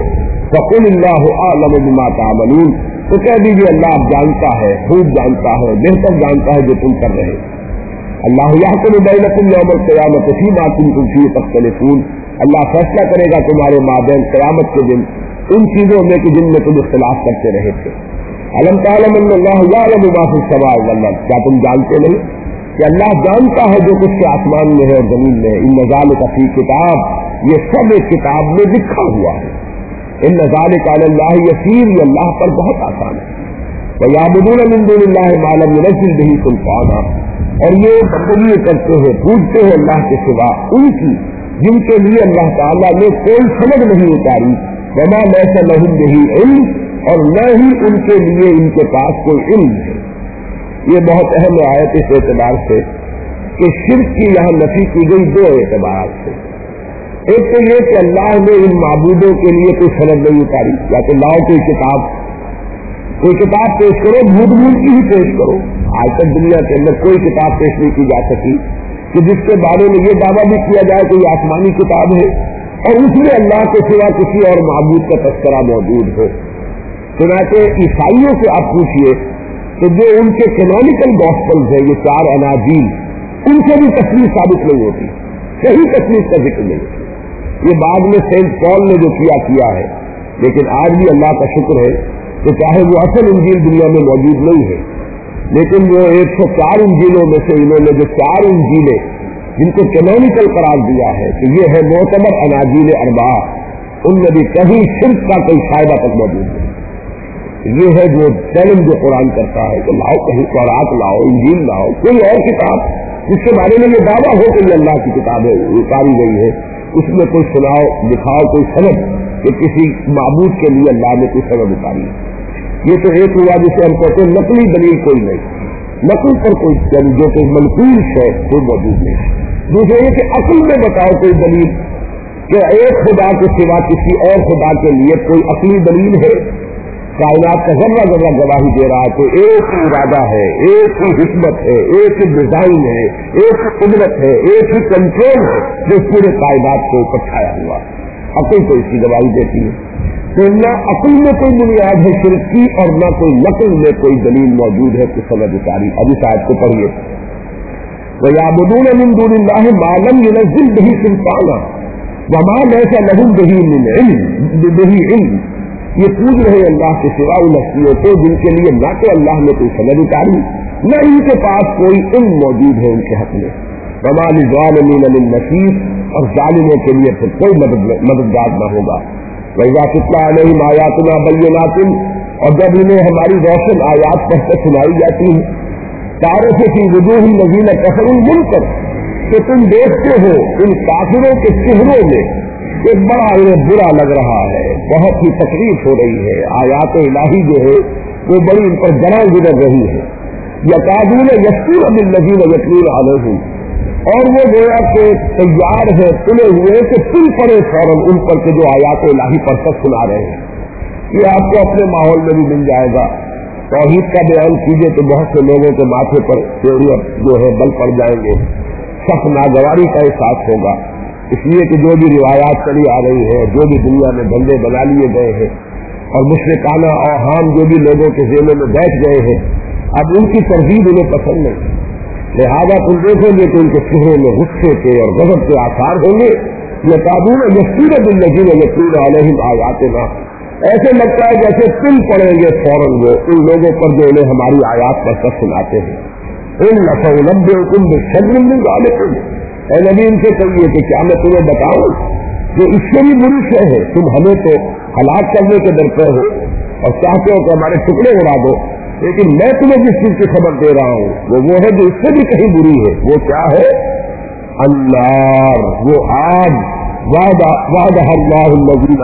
فقل اللہ اعلم بما تعملون، تو کہہ دیجیے اللہ اب جانتا ہے، خوب جانتا ہے، بہتر جانتا ہے جو تم کر رہے ہیں۔ اللہ یحکم بینکم یوم القیامۃ فیما کنتم فیہ تختلفون، اللہ فیصلہ کرے گا تمہارے مابین قیامت کے دن ان چیزوں میں کہ جن میں تم اختلاف کرتے رہے تھے۔ الم تعلم ان اللہ یعلم ما فی السماء والارض، کیا تم جانتے نہیں کہ اللہ جانتا ہے جو کچھ کے آسمان میں ہے اور زمین میں ہے۔ ان ذالک فی کتاب، یہ سب ایک کتاب میں لکھا ہوا ہے۔ ان ذالک علی اللہ یسیر، یہ اللہ پر بہت آسان ہے۔ ویعبدون من دون اللہ ما لم ینزل بہ سلطانا، اور یہ بندگی کرتے ہیں، پوجتے ہیں اللہ کے سوا ان کی جن کے لیے اللہ تعالیٰ نے کوئی سمجھ نہیں اتاری، وما لیس لہم بہ علم، اور نہ ہی ان کے لیے ان کے پاس کوئی علم ہے۔ یہ بہت اہم آیت اس اعتبار سے کہ شرک کی یہاں نفی کی گئی دو اعتبارات سے۔ ایک تو یہ کہ اللہ نے ان معبودوں کے لیے کوئی سند نہیں اتاری، یا تو لاؤ کوئی کتاب پیش کرو، جھوٹ بول کی ہی پیش کرو۔ آج تک دنیا کے اندر کوئی کتاب پیش نہیں کی جا سکی کہ جس کے بارے میں یہ دعویٰ بھی کیا جائے کہ یہ آسمانی کتاب ہے اور اس میں اللہ کے سوا کسی اور معبود کا تذکرہ موجود ہو۔ چنانچہ عیسائیوں سے آپ پوچھیے کہ جو ان کے کینونیکل گاسپلز ہیں، یہ 4 اناجیل، ان سے بھی تصویر ثابت نہیں ہوتی، کہیں تصویر کا ذکر نہیں ہوتی۔ یہ بعد میں سینٹ پال نے جو کیا ہے، لیکن آج بھی اللہ کا شکر ہے کہ چاہے وہ اصل انجیل دنیا میں موجود نہیں ہے، لیکن وہ 104 انجیلوں میں سے انہوں نے جو 4 انجیلیں جن کو کینونیکل قرار دیا ہے کہ یہ ہے معتبر اناجیل اربعہ، ان میں بھی کہیں شرک کا کوئی فائدہ تک موجود نہیں۔ یہ ہے جو چیلنج جو قرآن کرتا ہے کہ لاؤ کہیں تورات لاؤ، انجیل لاؤ، کوئی اور کتاب جس کے بارے میں یہ دعویٰ ہو کہ یہ اللہ کی کتاب ہے، اتاری گئی ہے، اس میں کوئی سناؤ، دکھاؤ کوئی سند کہ کسی معبود کے لیے اللہ نے کوئی سند اتاری ہے۔ یہ تو ایک ہوا جسے ہم کہتے ہیں نقلی دلیل کوئی نہیں، نقل پر کوئی جو کہ منقول ہے وہ موجود نہیں۔ دوسرے یہ کہ عقل میں بتاؤ کوئی دلیل کہ ایک خدا کے سوا کسی اور خدا کے لیے کوئی عقلی دلیل ہے۔ کائنات کا ذرہ ذرہ گواہی دے رہا ہے کہ ایک ہی ارادہ ہے، ایک ہی حکمت ہے، ایک ہی ڈیزائن ہے، ایک ہی قدرت ہے، ایک ہی کنٹرول ہے جو پورے کائنات کو اوپر چھایا ہوا۔ عقل تو اس کی گواہی دیتی ہے۔ تو نہ عقل میں کوئی بنیاد ہے شرک کی اور نہ کوئی نقل میں کوئی دلیل موجود ہے کہ سند اتاری۔ اب اس آیت کو پڑھیے، وَيَعْبُدُونَ مِن دُونِ اللَّهِ مَا لَمْ يُنَزِّلْ بِهِ سُلْطَانًا وَمَا لَيْسَ لَهُم بِهِ مِنْ عِلْمٍ، یہ پوج رہے اللہ کے سوا ان ہستیوں کو جن کے لیے نہ تو اللہ نے کوئی سند اتاری، نہ ان کے پاس کوئی علم موجود ہے ان کے حق میں۔ وَمَا لِلظَّالِمِينَ مِن نَصِيرٍ، اور ظالموں کے لیے پھر کوئی مددگار نہ ہوگا۔ وَإِذَا تُتْلَىٰ عَلَيْهِمْ آيَاتُنَا بَيِّنَاتٍ، اور جب انہیں ہماری روشن آیات پڑھ کر سنائی جاتی ہیں، تعرف فی وجوہ الذین کفروا المنکر، کہ تم دیکھتے ہو ان کافروں کے چہروں میں کہ بڑا انہیں برا لگ رہا ہے، بہت ہی تکلیف ہو رہی ہے، آیات الہی جو ہے وہ بڑی ان پر جڑاں گزر رہی ہے۔ یکادون یسطون بالذین یتلون علیہم، اور وہ گویا کہ تیار ہے تلے ہوئے کہ تل پڑے فوراً ان پر کے جو آیات الہی پڑھ کر سنا رہے ہیں۔ یہ آپ کو اپنے ماحول میں بھی مل جائے گا۔ توحید کا بیان کیجیے تو بہت سے لوگوں کے ماتھے پر سیڑھیاں جو ہے بل پڑ جائیں گے، سخت ناگواری کا احساس ہوگا، اس لیے کہ جو بھی روایات چلی آ رہی ہے، جو بھی دنیا میں بندے بنا لیے گئے ہیں اور مشرکانہ اوہام جو بھی لوگوں کے ذہنوں میں بیٹھ گئے ہیں، اب ان کی ترغیب انہیں پسند نہیں، لہٰذا تم دیکھیں گے کہ ان کے چہرے میں غصے کے اور غضب کے آثار ہوں گے۔ یکادون یسطون بالذین یتلون علیہم آیاتنا، ایسے لگتا ہے جیسے تل پڑیں گے فوراً وہ ان لوگوں پر جو انہیں ہماری آیات پڑھ کر سناتے ہیں۔ ان لَسَأُنَبِّئُكُم بِشَرٍّ مِّن ذَٰلِكُمْ، اے نبی ان سے کہیے کہ کیا میں تمہیں بتاؤں جو اس سے بھی بری شے ہے، تم ہمیں تو ہلاک کرنے کے ڈرتے ہو اور چاہتے ہو کہ ہمارے ٹکڑے اڑا دو، لیکن میں تمہیں جس چیز کی خبر دے رہا ہوں وہ ہے جو اس سے بھی کہیں بری ہے۔ وہ کیا ہے؟ النار، وہ آگ، وعدہ اللہ الذین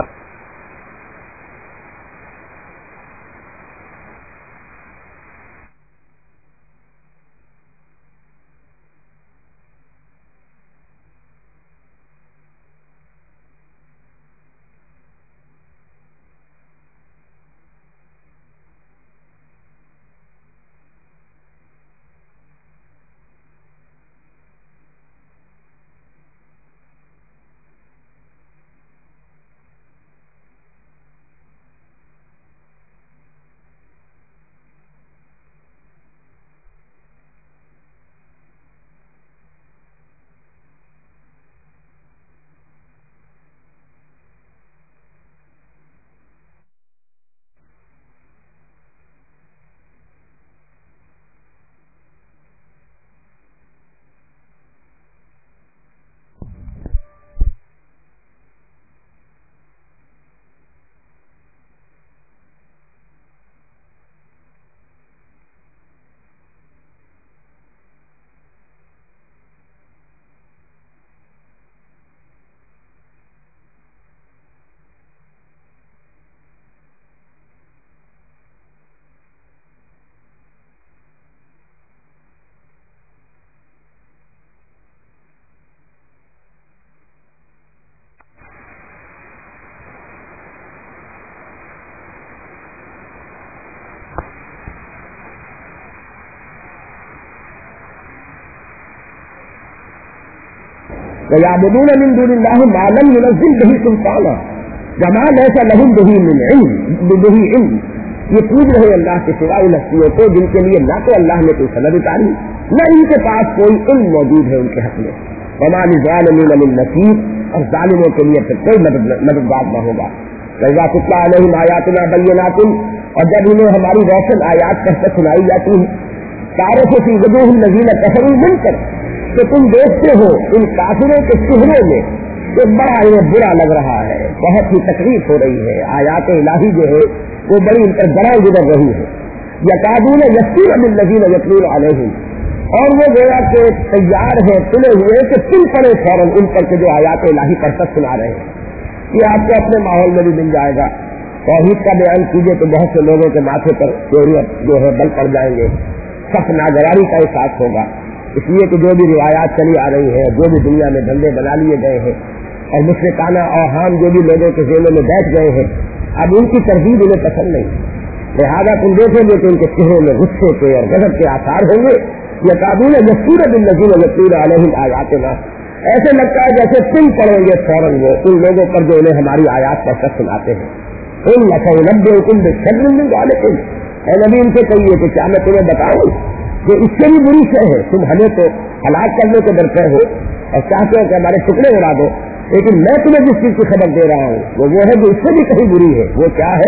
وَيَعْبُدُونَ مِن دُونِ اللَّهِ مَا لَمْ يُنَزِّلْ بِهِ سُلْطَانًا وَمَا لَيْسَ لَهُم بِهِ عِلْمٌ. یہ پوج رہے اللہ کے سوا ان ہستیوں کو جن کے لیے نہ تو اللہ نے کوئی سند اتاری نہ ان کے پاس کوئی علم موجود ہے ان کے حق میں. وَمَا لِلظَّالِمِينَ مِن نَصِيرٍ. اور ظالموں کے لیے پھر کوئی مددگار نہ ہوگا. وَإِذَا تُتْلَىٰ عَلَيْهِمْ آيَاتُنَا بَيِّنَاتٍ. اور جب انہیں ہماری روشن آیات پڑھ کر سنائی جاتی ہیں تعرف فی وجوہ الذین کفروا المنکر. تو تم دیکھتے ہو ان کافروں کے چہروں میں کہ بڑا انہیں برا لگ رہا ہے, بہت ہی تکلیف ہو رہی ہے. آیات الہی جو ہے وہ بڑی ان پر بڑا گزر رہی ہے. یکادون یسطون بالذین یتلون علیہم. اور وہ گویا کہ تیار ہیں تلے ہوئے کہ تل پڑے فوراً ان پر کے جو آیات الہی پر تک سنا رہے ہیں. یہ آپ کو اپنے ماحول میں بھی مل جائے گا. توحید کا بیان کیجیے تو بہت سے لوگوں کے ماتھے پر چوریت جو ہے بل پڑ جائیں گے, سخت ناگواری کا احساس ہوگا. اس لیے کہ جو بھی روایات چلی آ رہی ہیں, جو بھی دنیا میں دھندے بنا لیے گئے ہیں اور مشرکانہ اوہام جو بھی لوگوں کے ذہنوں میں بیٹھ گئے ہیں, اب ان کی ترغیب انہیں پسند نہیں. لہٰذا تم دیکھیں گے کہ ان کے چہروں میں غصے کے اور غضب کے آثار ہوں گے. یکادون یسطون بالذین یتلون علیہم آیاتنا. ایسے لگتا ہے جیسے تم پڑھیں گے فوراً وہ ان لوگوں پر جو انہیں ہماری آیات پر سچ سناتے ہیں. ان لَسَنُنَبِّئُكُم بِشَرٍّ مِّن ذَلِكُم. اے نبی ان سے کہیے کہ کیا میں تمہیں بتاؤں کہ اس سے بھی بری شے ہے. تم ہمیں تو ہلاک کرنے کے ڈرتے ہو اور چاہتے ہو کہ ہمارے ٹکڑے اڑا دو, لیکن میں تمہیں جس چیز کی خبر دے رہا ہوں وہ ہے جو اس سے بھی کہیں بری ہے. وہ کیا ہے؟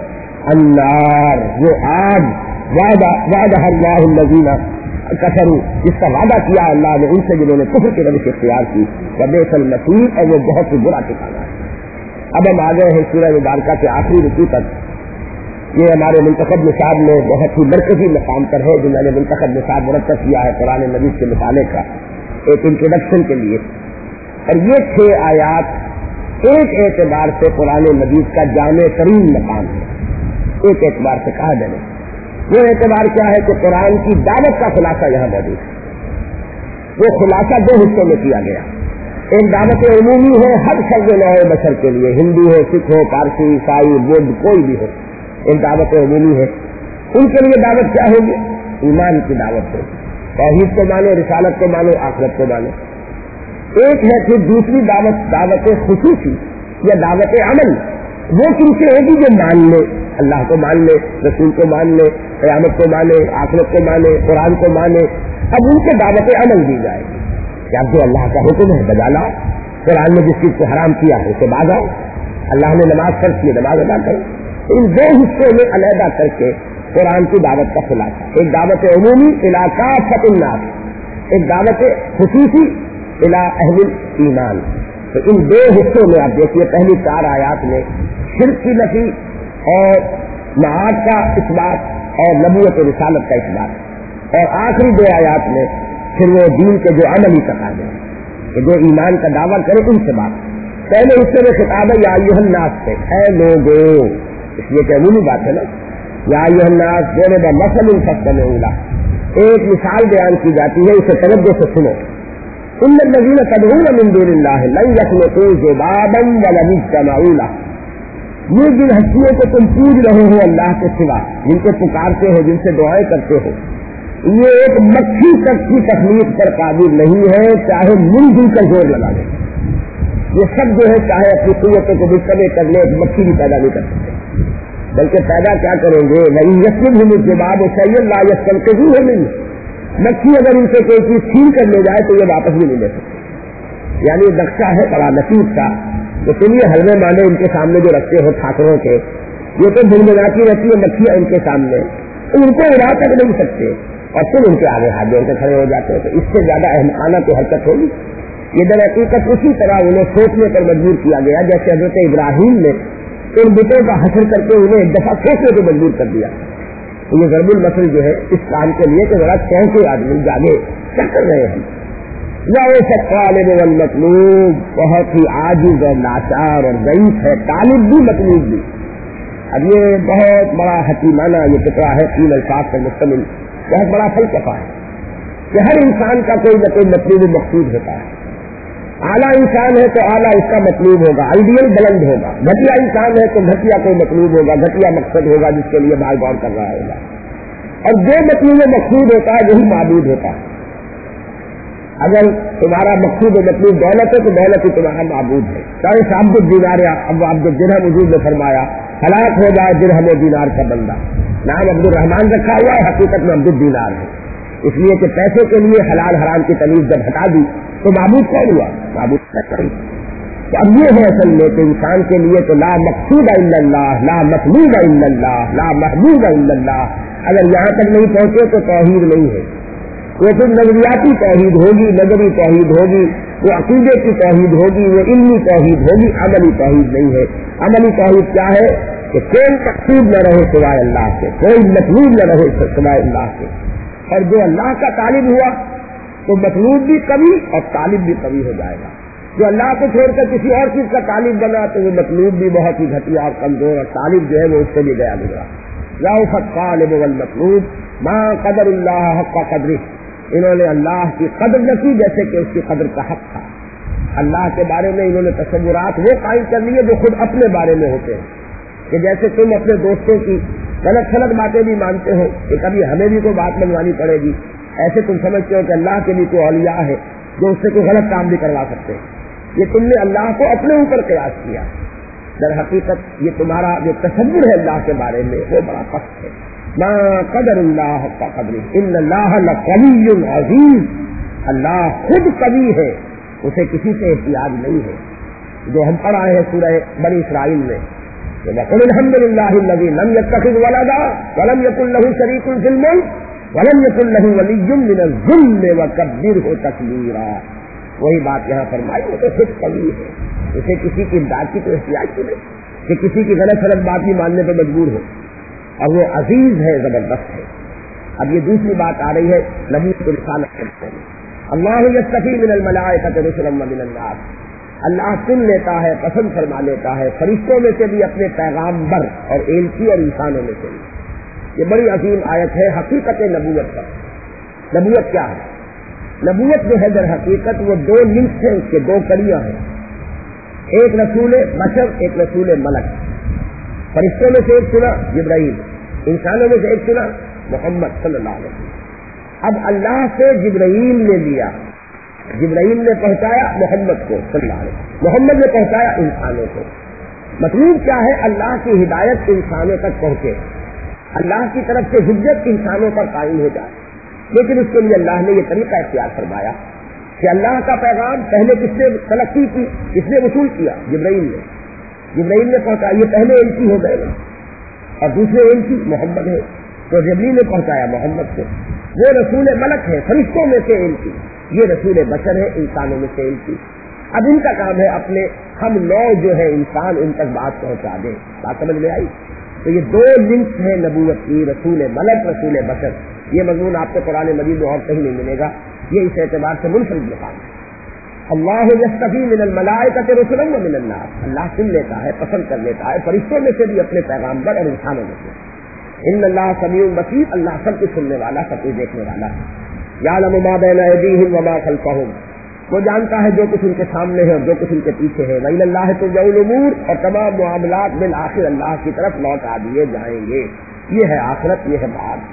النار. وہ آگ. وعدها اللہ الذین کفروا. جس کا وعدہ کیا اللہ نے ان سے جنہوں نے کفر کی روش اختیار کی. وبئس المصیر. اور وہ بہت ہی برا ٹھکانہ ہے. اب ہم آ گئے ہیں سورہ مبارکہ کے آخری رکوع تک. یہ ہمارے منتخب نصاب میں بہت ہی مرکزی مقام پر ہے جو میں نے منتخب نصاب مرتب کیا ہے قرآن مجید کے مطالعے کا ایک انٹروڈکشن کے لیے. اور یہ 6 آیات ایک اعتبار سے قرآن مجید کا جامع ترین مقام ہے. ایک اعتبار سے کہا جائے وہ اعتبار کیا ہے کہ قرآن کی دعوت کا خلاصہ یہاں موجود ہے. وہ خلاصہ 2 حصوں میں کیا گیا. ایک دعوت عمومی ہے ہر فرد نوع بشر کے لیے, ہندو ہو, سکھ ہو, پارسی, عیسائی, بدھ, کوئی بھی ہو. ایک دعوت عمومی ہے. ان کے لیے دعوت کیا ہوگی؟ ایمان کی دعوت ہوگی. توحید کو مانو, رسالت کو مانو, آخرت کو مانو. ایک ہے پھر دوسری دعوت خصوصی یا دعوت عمل. وہ کن سے ہوگی جو مان لے, اللہ کو مان لے, رسول کو مان لے, قیامت کو مانے, آخرت کو مانے, قرآن کو مانے. اب ان سے دعوت عمل دی جائے گی کہ اب جو اللہ کا حکم ہے بجا لاؤ. قرآن نے جس چیز کو حرام کیا ہے اسے باز آؤ. اللہ نے نماز فرض کی, نماز ادا کرو. ان 2 حصوں میں علیحدہ کر کے قرآن کی دعوت کا خلاصہ. ایک دعوت عمومی الی کافۃ الناس, ایک دعوت خصوصی الی اہل ایمان. تو ان 2 حصوں میں آپ دیکھیے پہلی 4 آیات میں شرک کی نفی اور معاد کا اثبات اور نبوت و رسالت کا اثبات, اور آخری 2 آیات میں پھر وہ دین کے جو عملی تقاضے ہیں کہ جو ایمان کا دعویٰ کرے ان سے بات. پہلے حصے میں خطاب ہے یا ایھا الناس سے, اے لوگوں. اس لیے کہ عمومی بات ہے نا. یا ایھا الناس ضرب مثل فاستمعوا له. ایک مثال بیان کی جاتی ہے, اسے توجہ سے سنو. ان الذین تدعون من دون اللہ لن یخلقوا ذبابا ولو اجتمعوا له. یہ جن ہستیوں کو تم پوج رہے ہو اللہ کے سوا, جن کو پکارتے ہو, جن سے دعائیں کرتے ہو, یہ ایک مکھی تک کی تخلیق پر قابل نہیں ہے چاہے مل جل کر زور لگا لے. یہ سب جو ہے چاہے اپنی قوتوں کو مشتبہ کر لے, ایک مکھی بھی پیدا نہیں کر سکتے. بلکہ پیدا کیا کریں گے؟ وہی یسلم ہوں کے بعد سید لا یسل کے بھی ہے نہیں. مکھی اگر ان سے کوئی چیز چھین کر لے جائے تو یہ واپس بھی نہیں لے سکتے. یعنی نقشہ ہے بڑا نفیس کا. تو تم یہ حلوے مانے ان کے سامنے جو رکھتے ہو ٹھاکروں کے, یہ تو بنبناتی رہتی ہے مکھیاں ان کے سامنے, ان کو اڑا کر نہیں سکتے اور پھر ان کے آگے ہاتھ جوڑ کے کھڑے ہو جاتے ہیں. تو اس سے زیادہ احمقانہ تو حرکت ہوگی. یہ در حقیقت اسی طرح انہیں سوچنے پر مجبور کیا گیا جیسے حضرت ابراہیم نے ان بتوں کا حشر کر کے انہیں ایک دفعہ سوچنے کو مجبور کر دیا. تو یہ ضرب المثل جو ہے اس کام کے لیے کہ ذرا چونکے آدمی جاگے کیا کر رہے ہیں. طالب والمطلوب بہت ہی عاجز اور لاچار اور ضعیف ہے, طالب بھی مطلوب بھی. اب یہ بہت بڑا حکیمانہ یہ فقرہ ہے, 3 الفاظ پر مشتمل بہت بڑا فلسفہ ہے کہ ہر انسان کا کوئی نہ کوئی مطلوب مقصود ہوتا ہے. اعلیٰ انسان ہے تو اعلیٰ اس کا مطلوب ہوگا, آئیڈیل بلند ہوگا. گھٹیا انسان ہے تو گھٹیا کوئی مطلوب ہوگا, گھٹیا مقصد ہوگا جس کے لیے بھاگ دوڑ کر رہا ہوگا. اور جو مطلوب مقصود ہوتا ہے وہی معبود ہوتا ہے. اگر تمہارا مقصود و مطلوب دولت ہے تو دولت ہی تمہارا معبود ہے. چاہے عبد الدینار یا عبد الدرہم حضور نے فرمایا ہلاک ہو جائے درہم و دینار کا بندہ. نام عبد الرحمان رکھا ہوا ہے، حقیقت میں عبد الدینار ہے، اس لیے کہ پیسے کے لیے حلال حرام کی تمیز جب ہٹا دی تو معبود کون ہوا؟ معبود نہیں. تو اب یہ ہے اصل میں کہ انسان کے لیے تو لا مقصود الا اللہ، لا مطلوب الا اللہ، لا محبوب الا اللہ. اگر یہاں تک نہیں پہنچے تو توحید نہیں ہے. وہ پھر نظریاتی توحید ہوگی، نظری توحید ہوگی، وہ عقیدے کی توحید ہوگی، وہ علمی توحید ہوگی، عملی توحید نہیں ہے. عملی توحید کیا ہے کہ کوئی مقصود نہ رہے سوائے اللہ سے، کوئی مطلوب نہ رہے سوائے اللہ سے. اور جو اللہ کا طالب ہوا تو مطلوب بھی کمی اور طالب بھی کمی ہو جائے گا. جو اللہ کو چھوڑ کر کسی اور چیز کا طالب بنا تو وہ مطلوب بھی بہت ہی گھٹیا اور کمزور، اور طالب جو ہے وہ اس سے بھی گیا گزرا. ضعف الطالب والمطلوب ما قدر اللہ حق قدرہ. انہوں نے اللہ کی قدر نہ کی جیسے کہ اس کی قدر کا حق تھا. اللہ کے بارے میں انہوں نے تصورات وہ قائم کر لیے جو خود اپنے بارے میں ہوتے ہیں، کہ جیسے تم اپنے دوستوں کی غلط غلط باتیں بھی مانتے ہو کہ کبھی ہمیں بھی کوئی بات منوانی پڑے گی، ایسے تم سمجھتے ہو کہ اللہ کے بھی کوئی اولیاء ہے جو اس سے کوئی غلط کام بھی کروا سکتے ہیں. یہ تم نے اللہ کو اپنے اوپر قیاس کیا. در حقیقت یہ تمہارا جو تصور ہے اللہ کے بارے میں وہ بڑا پست ہے. ما قدر اللہ حق قدرہ ان اللہ لقوی عزیز. اللہ خود قوی ہے، اسے کسی سے احتیاج نہیں ہے. جو ہم پڑھ آئے ہیں سورہ بنی اسرائیل میں، وَقُلِ الْحَمْدُ لِلَّهِ الَّذِي لَمْ يَتَّخِذْ وَلَدًا وَلَمْ يَكُن لَّهُ شَرِيكٌ فِي الْمُلْكِ وَلَمْ يَكُن لَّهُ وَلِيٌّ مِّنَ الذُّلِّ وَكَبِّرْهُ تَكْبِيرًا. وہی بات یہاں فرمائی، وہ تو خود قوی ہے، اسے کسی کی امداد کی تو احتیاج کی نہیں کہ کسی کی غلط غلط بات بھی ماننے پہ مجبور ہو. اور وہ عزیز ہے، زبردست ہے. اب یہ دوسری بات آ رہی ہے نبوت رسالت کے. اللہ یستفی من الملائکۃ رسلا ومن الناس. اللہ چن لیتا ہے، پسند فرما لیتا ہے فرشتوں میں سے بھی اپنے پیغامبر اور ایلچی اور انسانوں میں سے بھی. یہ بڑی عظیم آیت ہے حقیقت نبوت پر. نبوت کیا ہے؟ نبوت جو ہے در حقیقت وہ دو لنکس ہیں، اس کے دو کڑیاں ہیں. ایک رسول بشر، ایک رسول ملک. فرشتوں میں سے ایک چنا جبرائیل، انسانوں میں سے ایک چنا محمد صلی اللہ علیہ وسلم. اب اللہ سے جبرائیل نے لیا، جبرائیل نے پہنچایا محمد کو صلی اللہ علیہ وسلم، محمد نے پہنچایا انسانوں کو. مطلوب کیا ہے؟ اللہ کی ہدایت انسانوں تک پہنچے، اللہ کی طرف سے حجت انسانوں پر قائم ہو جائے. لیکن اس کے لیے اللہ نے یہ طریقہ اختیار فرمایا کہ اللہ کا پیغام پہلے کس نے تلقی کی، کس نے وصول کیا؟ جبرائیل نے. جبرائیل نے پہنچایا، یہ پہلے ایلچی ہو گئے اور دوسرے ایلچی محمد ہے. تو جبرائیل نے پہنچایا محمد کو. وہ رسول ملک ہے، فرشتوں میں سے ایلچی. یہ رسول بشر ہے، انسانوں میں سے ایلچی. اب ان کا کام ہے اپنے ہم نو جو ہے انسان ان تک بات پہنچا دیں. بات سمجھ میں آئی؟ تو یہ دو لنکس ہیں نبوت کی، رسول ملک، رسول بشر. یہ مضمون آپ کو قرآن مجید میں اور کہیں نہیں ملے گا. یہ اس اعتبار سے منفرد مقام ہے. اللہ یستفی من الملائکۃ رسلا ومن الناس. اللہ چن لیتا ہے، پسند کر لیتا ہے فرشتوں میں سے بھی اپنے پیغامبر اور انسانوں میں سے. ان اللہ سمیع بصیر. اللہ سب کچھ سننے والا، سب کچھ دیکھنے والا ہے. یعلم ما بین ایدیہم وما خلفہم. وہ جانتا ہے جو کچھ ان کے سامنے ہے اور جو کچھ ان کے پیچھے ہے. وإلی اللہ ترجع الامور. اور تمام معاملات بالآخر اللہ کی طرف لوٹا دیے جائیں گے. یہ ہے آخرت، یہ ہے بعد.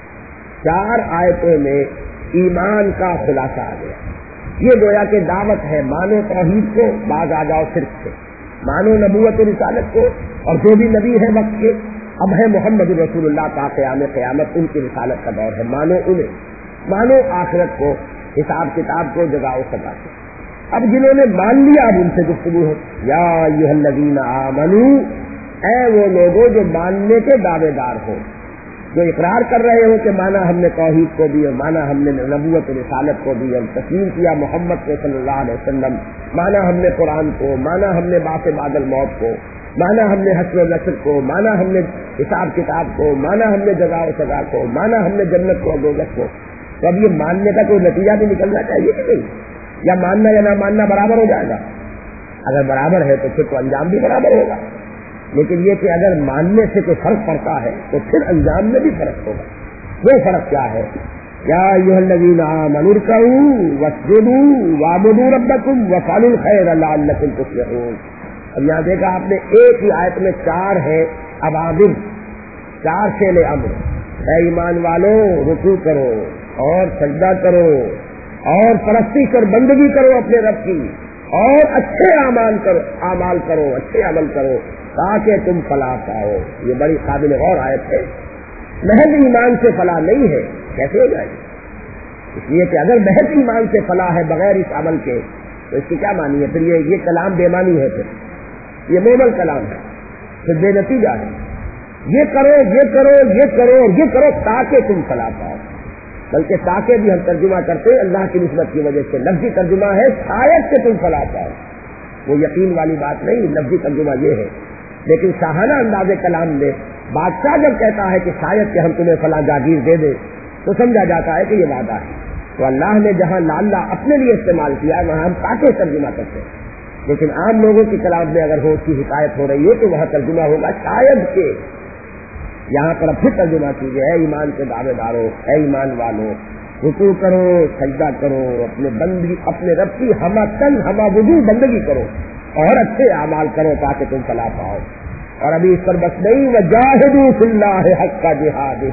4 آیتوں میں ایمان کا خلاصہ آ گیا. یہ گویا کہ دعوت ہے، مانو توحید کو، باز آ جاؤ شرک سے. مانو نبوت و رسالت کو، اور جو بھی نبی ہے وقت کے، اب ہے محمد رسول اللہ کا قیامت ان کی رسالت کا دور ہے. مانو انہیں، مانو آخرت کو، حساب کتاب کو، جزا و سزا کو. اب جنہوں نے مان لیا اب ان سے گفتگو ہے. یا ایھا الذین آمنوا. اے وہ لوگوں جو ماننے کے دعوے دار ہو، جو اقرار کر رہے ہو کہ مانا ہم نے توحید کو بھی اور مانا ہم نے نبوت و رسالت کو بھی اور تسلیم کیا محمد کو صلی اللہ علیہ وسلم، مانا ہم نے قرآن کو، مانا ہم نے بعث بعد الموت کو، مانا ہم نے حشر و نشر کو، مانا ہم نے حساب کتاب کو، مانا ہم نے جزا و سزا کو، مانا ہم نے جنت کو اور دوزخ کو. تو اب یہ ماننے کا کوئی نتیجہ بھی نکلنا چاہیے کہ نہیں؟ یا ماننا یا نہ ماننا برابر ہو جائے گا؟ اگر برابر ہے تو پھر تو انجام بھی برابر ہوگا. لیکن یہ کہ اگر ماننے سے کوئی فرق پڑتا ہے تو پھر انجام میں بھی فرق ہوگا. وہ فرق کیا ہے؟ یا ایھا الذین آمنوا ارکعوا واسجدوا واعبدوا ربکم وافعلوا الخیر لعلکم تفلحون. اب یہاں دیکھا آپ نے ایک ہی آیت میں 4 ہے اوامر، 4 فعل امر. اے ایمان والو رکوع کرو اور سجدہ کرو اور پرستی اور بندگی کرو اپنے رب کی، اور اچھے اعمال کرو، اچھے عمل کرو تاکہ تم فلاح پاؤ. یہ بڑی قابل غور آیت ہے. محض ایمان سے فلاح نہیں ہے، کیسے ہو جائے گی؟ اس لیے کہ اگر محض ایمان سے فلاح ہے بغیر اس عمل کے تو اس کی کیا معنی ہے؟ پھر یہ کلام بے معنی ہے، پھر یہ مومل کلام ہے، پھر بے نتیجہ ہے. یہ کرو، یہ کرو، یہ کرو، یہ کرو تاکہ تم فلاح پاؤ. بلکہ تاکہ بھی ہم ترجمہ کرتے اللہ کی نسبت کی وجہ سے. لفظی ترجمہ ہے شاید کہ تم فلاح پاؤ، وہ یقین والی بات نہیں. لفظی ترجمہ یہ ہے. لیکن شاہانہ انداز کلام میں بادشاہ جب کہتا ہے کہ شاید کہ ہم تمہیں فلاں جاگیر دے دیں تو سمجھا جاتا ہے کہ یہ وعدہ ہے. تو اللہ نے جہاں لعلہ اپنے لیے استعمال کیا ہے وہاں ہم تاکہ ترجمہ کرتے ہیں. لیکن عام لوگوں کی کلام میں اگر ہو اس کی حکایت ہو رہی ہے تو وہاں ترجمہ ہوگا شاید کہ. یہاں پر اب پھر ترجمہ کیجیے، اے ایمان کے دعوے دارو، اے ایمان والو، رکوع کرو، سجدہ کرو، اپنے رب کی ہمہ تن ہمہ وجود بندگی کرو اور اچھے اعمال کرو تاکہ تم فلاح پاؤ. اور ابھی اس پر بس نہیں، وجاہدوا فی اللہ حق جہادہ،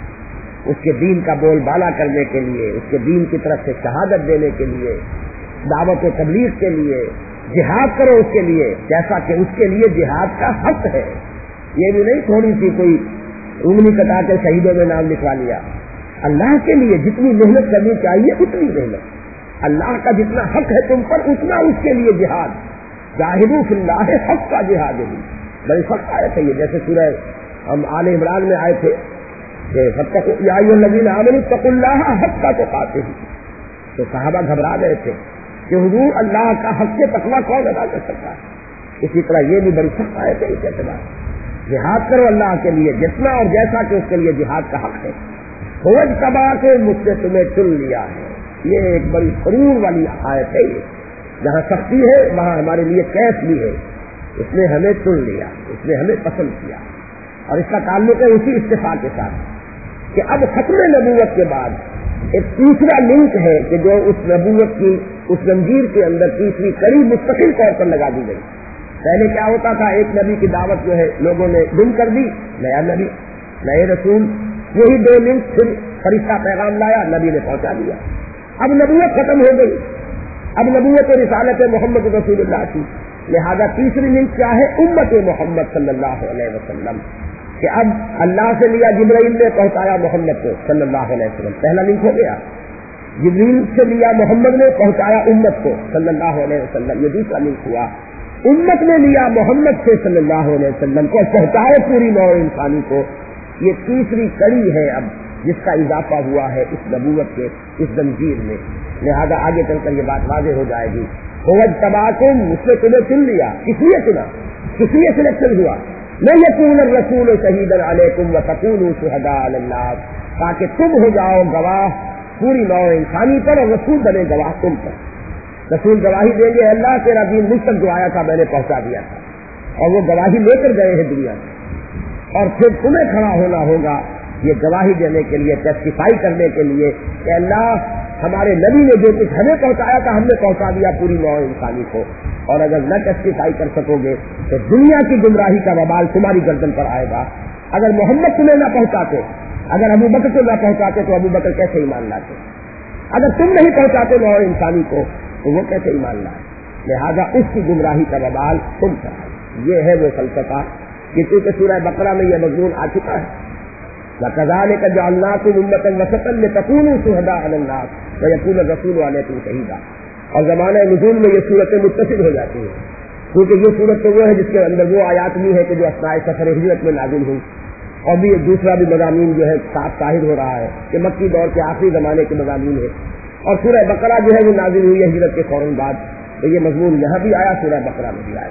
اس کے دین کا بول بالا کرنے کے لیے، اس کے دین کی طرف سے شہادت دینے کے لیے، دعوت و تبلیغ کے لیے جہاد کرو اس کے لیے، جیسا کہ اس کے لیے جہاد کا حق ہے. یہ بھی نہیں تھوڑی سی کوئی انگلی کٹا کے شہیدوں میں نام لکھوا لیا. اللہ کے لیے جتنی محنت کرنی چاہیے اتنی محنت، اللہ کا جتنا حق ہے تم پر اتنا اس کے لیے جہاد. جاہدوا فی اللہ حق کا جہاد ہے. بڑی سخت آیت ہے یہ. جیسے سورہ ہم آل عمران میں آئے تھے کہ یا ایھا الذین آمنوا اتقوا اللہ حق تقاتہ، تو صحابہ گھبرا گئے تھے کہ حضور اللہ کا حق کے تقویٰ کون ادا کر سکتا ہے. اسی طرح یہ بھی بڑی سخت آیت ہے اس اعتبار. جہاد کرو اللہ کے لیے جتنا اور جیسا کہ اس کے لیے جہاد کا حق ہے. فوج تبا کے مجھ سے تمہیں چن لیا ہے. یہ ایک بڑی سرور والی آیت ہے. یہ جہاں سختی ہے وہاں ہمارے لیے کیف بھی ہے. اس نے ہمیں چن لیا، اس نے ہمیں پسند کیا. اور اس کا تعلق ہے اسی اتفاق کے ساتھ کہ اب ختم نبوت کے بعد ایک تیسرا لنک ہے کہ جو اس نبوت کی اس زنجیر کے اندر تیسری کڑی مستقل طور پر لگا دی گئی. پہلے کیا ہوتا تھا، ایک نبی کی دعوت جو ہے لوگوں نے گم کر دی، نیا نبی، نئے رسول، وہی دو لنک، پھر فرشتہ پیغام لایا، نبی نے پہنچا دیا. اب نبوت ختم ہو گئی، اب نبوت و رسالت محمد رسول اللہ کی. لہذا تیسری لنک کیا ہے، امت محمد صلی اللہ علیہ وسلم، کہ اب اللہ سے لیا جبرائیل نے پہنچایا محمد کو صلی اللہ علیہ وسلم. پہلا لنک ہو گیا. جبرائیل سے لیا محمد نے پہنچایا امت کو صلی اللہ علیہ وسلم. یہ دوسرا لنک ہوا. امت نے لیا محمد سے صلی اللہ علیہ وسلم کو، پہنچائے پوری نوع انسانی کو. یہ تیسری کڑی ہے اب جس کا اضافہ ہوا ہے اس نبوت کے اس زنجیر میں. لہذا آگے چل کر یہ بات واضح ہو جائے گی. وَاجْتَبَاكُمْ، اس نے تمہیں چن لیا. کس لیے چنا، کس لیے سلیکشن ہوا؟ لِيَكُونَ الرَّسُولُ شَهِيدًا عَلَيْكُمْ وَتَكُونُوا شُهَدَاءَ عَلَى النَّاسِ، تاکہ تم ہو جاؤ گواہ پوری نوع انسانی پر اور رسول بنے گواہ تم پر. رسول گواہی دیں گے اللہ تیرا دین مجھ تک جو آیا تھا میں نے پہنچا دیا تھا، اور وہ گواہی لے کر گئے ہیں دنیا میں. اور پھر تمہیں کھڑا ہونا ہوگا یہ گواہی دینے کے لیے، ٹیسٹیفائی کرنے کے لیے کہ اللہ ہمارے نبی نے جو کچھ ہمیں پہنچایا تھا ہم نے پہنچا دیا پوری نوع انسانی کو. اور اگر نہ ٹیسٹیفائی کر سکو گے تو دنیا کی گمراہی کا وبال تمہاری گردن پر آئے گا. اگر محمد تمہیں نہ پہنچاتے، اگر ابو بکر کو نہ پہنچاتے تو ابو بکر کیسے ایمان لاتے؟ اگر تم نہیں پہنچاتے نوع انسانی کو تو وہ کیسے ایمان لائے؟ لہذا اس کی گمراہی کا وبال تم پر. یہ ہے وہ فلسفہ کہ چونکہ سورہ بقرہ میں یہ مضمون آ چکا ہے، وَكَذَلِكَ جَعَلْنَاكُمْ أُمَّةً وَسَطًا لِتَكُونُوا شُهَدَاءَ عَلَى النَّاسِ وَيَكُونَ الرَّسُولُ عَلَيْكُمْ شَهِيدًا. اور زمانہ نزول میں یہ صورتیں متصل ہو جاتی ہیں، کیونکہ یہ صورت تو وہ ہے جس کے اندر وہ آیات بھی ہے کہ جو اثناء سفر ہجرت میں نازل ہوئی. اور بھی دوسرا بھی مضامین جو ہے صاف ظاہر ہو رہا ہے کہ مکی دور کے آخری زمانے کے مضامین ہے. اور سورہ بقرہ جو ہے وہ نازل ہوئی ہے ہجرت کے فوراً بعد، تو یہ مضمون یہاں بھی آیا، سورہ بقرہ میں بھی آیا.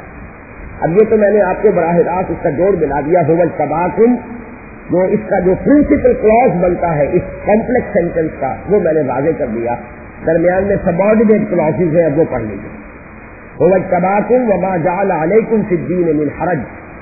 اب یہ تو میں نے آپ کو براہ راست اس کا جوڑ ملا دیا. هو اجتباکم، جو اس کا جو پرنسپل کلاس بنتا ہے اس کمپلیکس سینٹینس کا وہ میں نے واضح کر دیا. درمیان میں سبارڈینیٹ کلاسز ہیں، اب وہ پڑھ لیجیے. هو اجتباکم وما جعل علیکم فی الدین من حرج،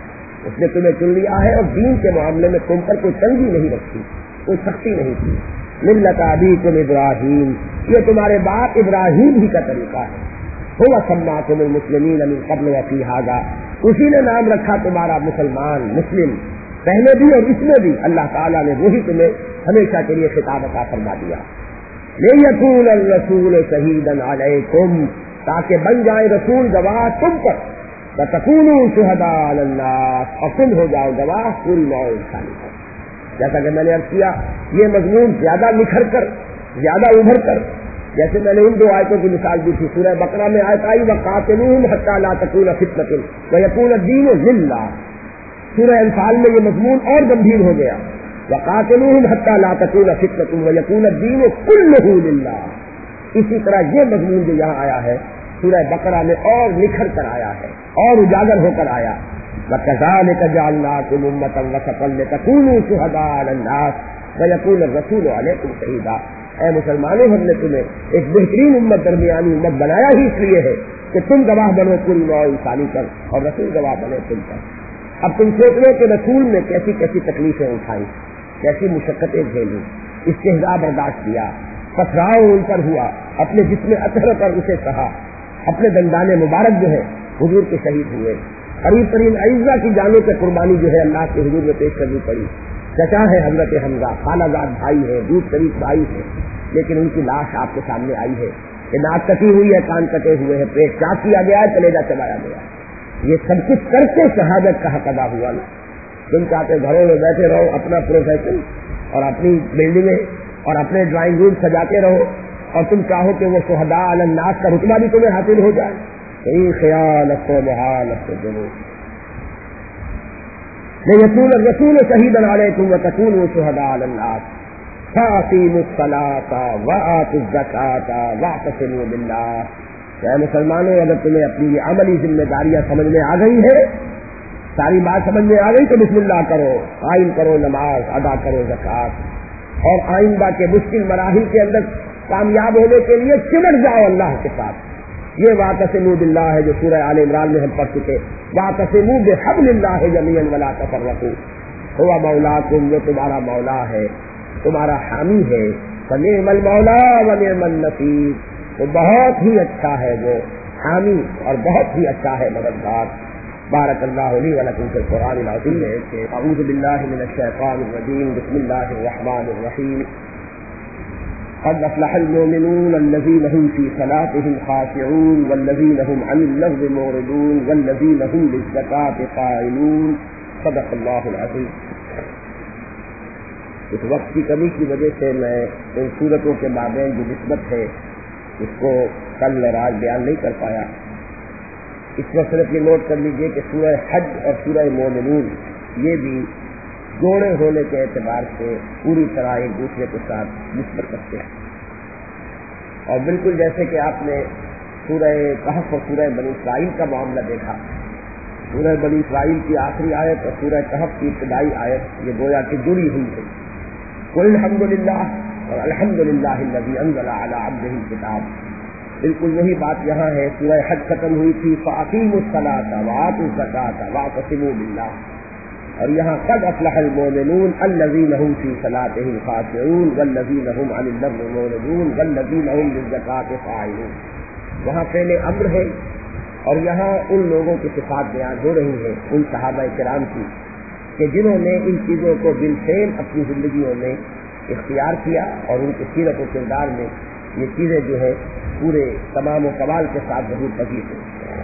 اس نے تمہیں چن لیا ہے اور دین کے معاملے میں تم پر کوئی تنگی نہیں رکھی، کوئی سختی نہیں کی. ملت ابیکم ابراہیم، یہ تمہارے باپ ابراہیم ہی کا طریقہ ہے. هو سماکم المسلمین من قبل وفی ھذا، اسی نے نام رکھا تمہارا مسلمان، مسلم، پہلے بھی اور اس میں بھی اللہ تعالیٰ نے وہی تمہیں ہمیشہ کے لیے خطاب عطا فرما دیا. لِيَكُونَ الرَّسُولُ شَهِيدًا عَلَيْكُمْ، تاکہ بن جائے رسول گواہ تم پر، وَتَكُونُوا شُهَدَاءَ عَلَى النَّاسِ، اور تم ہو جاؤ گواہ پوری نوع انسانی پر۔ جیسا کہ میں نے عرض کیا، یہ مضمون زیادہ نکھر کر، زیادہ ابھر کر، جیسے میں نے ان دو آیتوں کی مثال دی تھی، سورہ بقرہ میں آیت آئی وَقَاتِلُوهُمْ حَتَّىٰ لَا تَكُونَ فِتْنَةٌ وَيَكُونَ الدِّينُ لِلَّهِ، سورہ انفال میں یہ مضمون اور گمبھیر ہو گیا، وَقَاتِلُوهُمْ حَتَّىٰ لَا تَكُونَ فِتْنَةٌ وَيَكُونَ الدِّينُ كُلُّهُ لِلَّهِ۔ اسی طرح یہ مضمون جو یہاں آیا ہے سورہ بقرہ میں اور نکھر کر آیا ہے اور اجاگر ہو کر آیا، وَكَذَٰلِكَ جَعَلْنَاكُمْ أُمَّةً وَسَطًا لِتَكُونُوا شُهَدَاءَ عَلَى النَّاسِ وَيَكُونَ الرَّسُولُ عَلَيْكُمْ شَهِيدًا۔ اے مسلمانوں، ہم نے تمہیں ایک بہترین امت، درمیانی امت بنایا ہی اس لیے ہے کہ تم گواہ بنو پوری نوع انسانی پر اور رسول گواہ بنے تم پر۔ اب تم سوچ لو کہ رسول نے کیسی کیسی تکلیفیں اٹھائی، کیسی مشقتیں جھیلی، استہزاء برداشت کیا، پتھراؤ ان پر ہوا، اپنے جسم اطہر پر اسے کہا، اپنے دندان مبارک جو ہے حضور کے شہید ہوئے، قریب ترین اعزا کی جانوں سے قربانی جو ہے اللہ کے حضور میں پیش کرنی پڑی۔ چچا ہے حضرت حمزہ، خالہ زاد بھائی ہے، دودھ شریف بھائی ہے، لیکن ان کی لاش آپ کے سامنے آئی ہے کہ ناک کٹی ہوئی ہے، کان کٹے ہوئے ہیں، پیٹ چاک کیا گیا ہے، کلیجہ چبایا گیا۔ یہ سب کچھ کر کے شہادت کا حق ادا ہوا نا۔ تم چاہتے گھروں میں بیٹھے رہو، اپنا پروفیشن اور اپنی بلڈنگیں اور اپنے ڈرائنگ روم سجاتے رہو، اور تم چاہو کہ وہ شہداء علی الناس کا رتبہ بھی تمہیں حاصل ہو جائے، یہی خیال رکھو، محال رکھو ضرور۔ لِيَكُونَ الرَّسُولُ شَهِيدًا عَلَيْكُمْ وَتَكُونُوا شُهَدَاءَ عَلَى النَّاسِ فَأَقِيمُوا الصَّلَاةَ وَآتُوا الزَّكَاةَ وَاعْتَصِمُوا بِاللَّهِ۔ اے مسلمانوں، اگر تمہیں اپنی یہ عملی ذمہ داریاں سمجھ میں آ گئی ہے، ساری بات سمجھ میں آ گئی، تو بسم اللہ کرو، قائم کرو نماز، ادا کرو زکوٰۃ، اور آئندہ کے مشکل مراحل کے اندر کامیاب ہونے کے لیے چمٹ جاؤ اللہ کے ساتھ۔ یہ وَاعْتَصِمُوا بِاللَّهِ ہے جو سورہ آل عمران میں ہم پڑھ چکے، وَاعْتَصِمُوا بِحَبْلِ اللَّهِ جَمِيعًا وَلَا تَفَرَّقُوا، هُوَ مَوْلَاكُمْ، وہ تمہارا مولا ہے، تمہارا حامی ہے، فَنِعْمَ الْمَوْلَىٰ وَنِعْمَ النَّصِيرُ، وہ بہت ہی اچھا ہے وہ حامی اور بہت ہی اچھا ہے مددگار۔ بارک اللہ لی ولکم فی القرآن العظیم۔ اعوذ باللہ من الشیطان الرجیم، بسم اللہ الرحمن الرحیم۔ قد افلح المؤمنون الذين هم في صلاتهم خاشعون والذين هم عن اللغو معرضون والذين هم للزكاة قائلون۔ صدق اللہ العظیم۔ اس وقت کی کمی کی وجہ سے میں ان صورتوں کے مابین جو نسبت ہے اس کو کل اور آج بیان نہیں کر پایا۔ اس وقت صرف یہ نوٹ کر لیجئے کہ سورہ حج اور سورہ مومنون یہ بھی جوڑے ہونے کے اعتبار سے پوری طرح ایک دوسرے کے ساتھ نسبت رکھتے ہیں، اور بالکل جیسے کہ آپ نے سورہ کہف اور سورہ بنی اسرائیل کا معاملہ دیکھا، سورہ بنی اسرائیل کی آخری آیت اور سورہ کہف کی ابتدائی آیت یہ گویا کہ جڑی ہوئی ہے۔ قل الحمدللہ اور الحمدللہ الذی انزل علی عبدہ الکتاب، بالکل وہی بات یہاں ہے۔ سورہ حج ختم ہوئی تھی فَأَقِیمُوا الصَّلَاةَ وَآتُوا الزَّکَاةَ وَاعْتَصِمُوا بِاللَّهِ، اور یہاں قد افلح المؤمنون الذین هم فی صلاتهم خاشعون والذین هم عن اللغو معرضون والذین هم للزکاة فاعلون۔ وہاں فعل امر ہے، اور یہاں ان لوگوں کی صفات بیان ہو رہی ہیں، ان صحابہ کرام کی، کہ جنہوں نے ان چیزوں کو بالفعل اپنی زندگیوں میں اختیار کیا، اور ان کی سیرت و کردار میں یہ چیزیں جو ہے پورے تمام و کمال کے ساتھ ظہور پذیر ہیں۔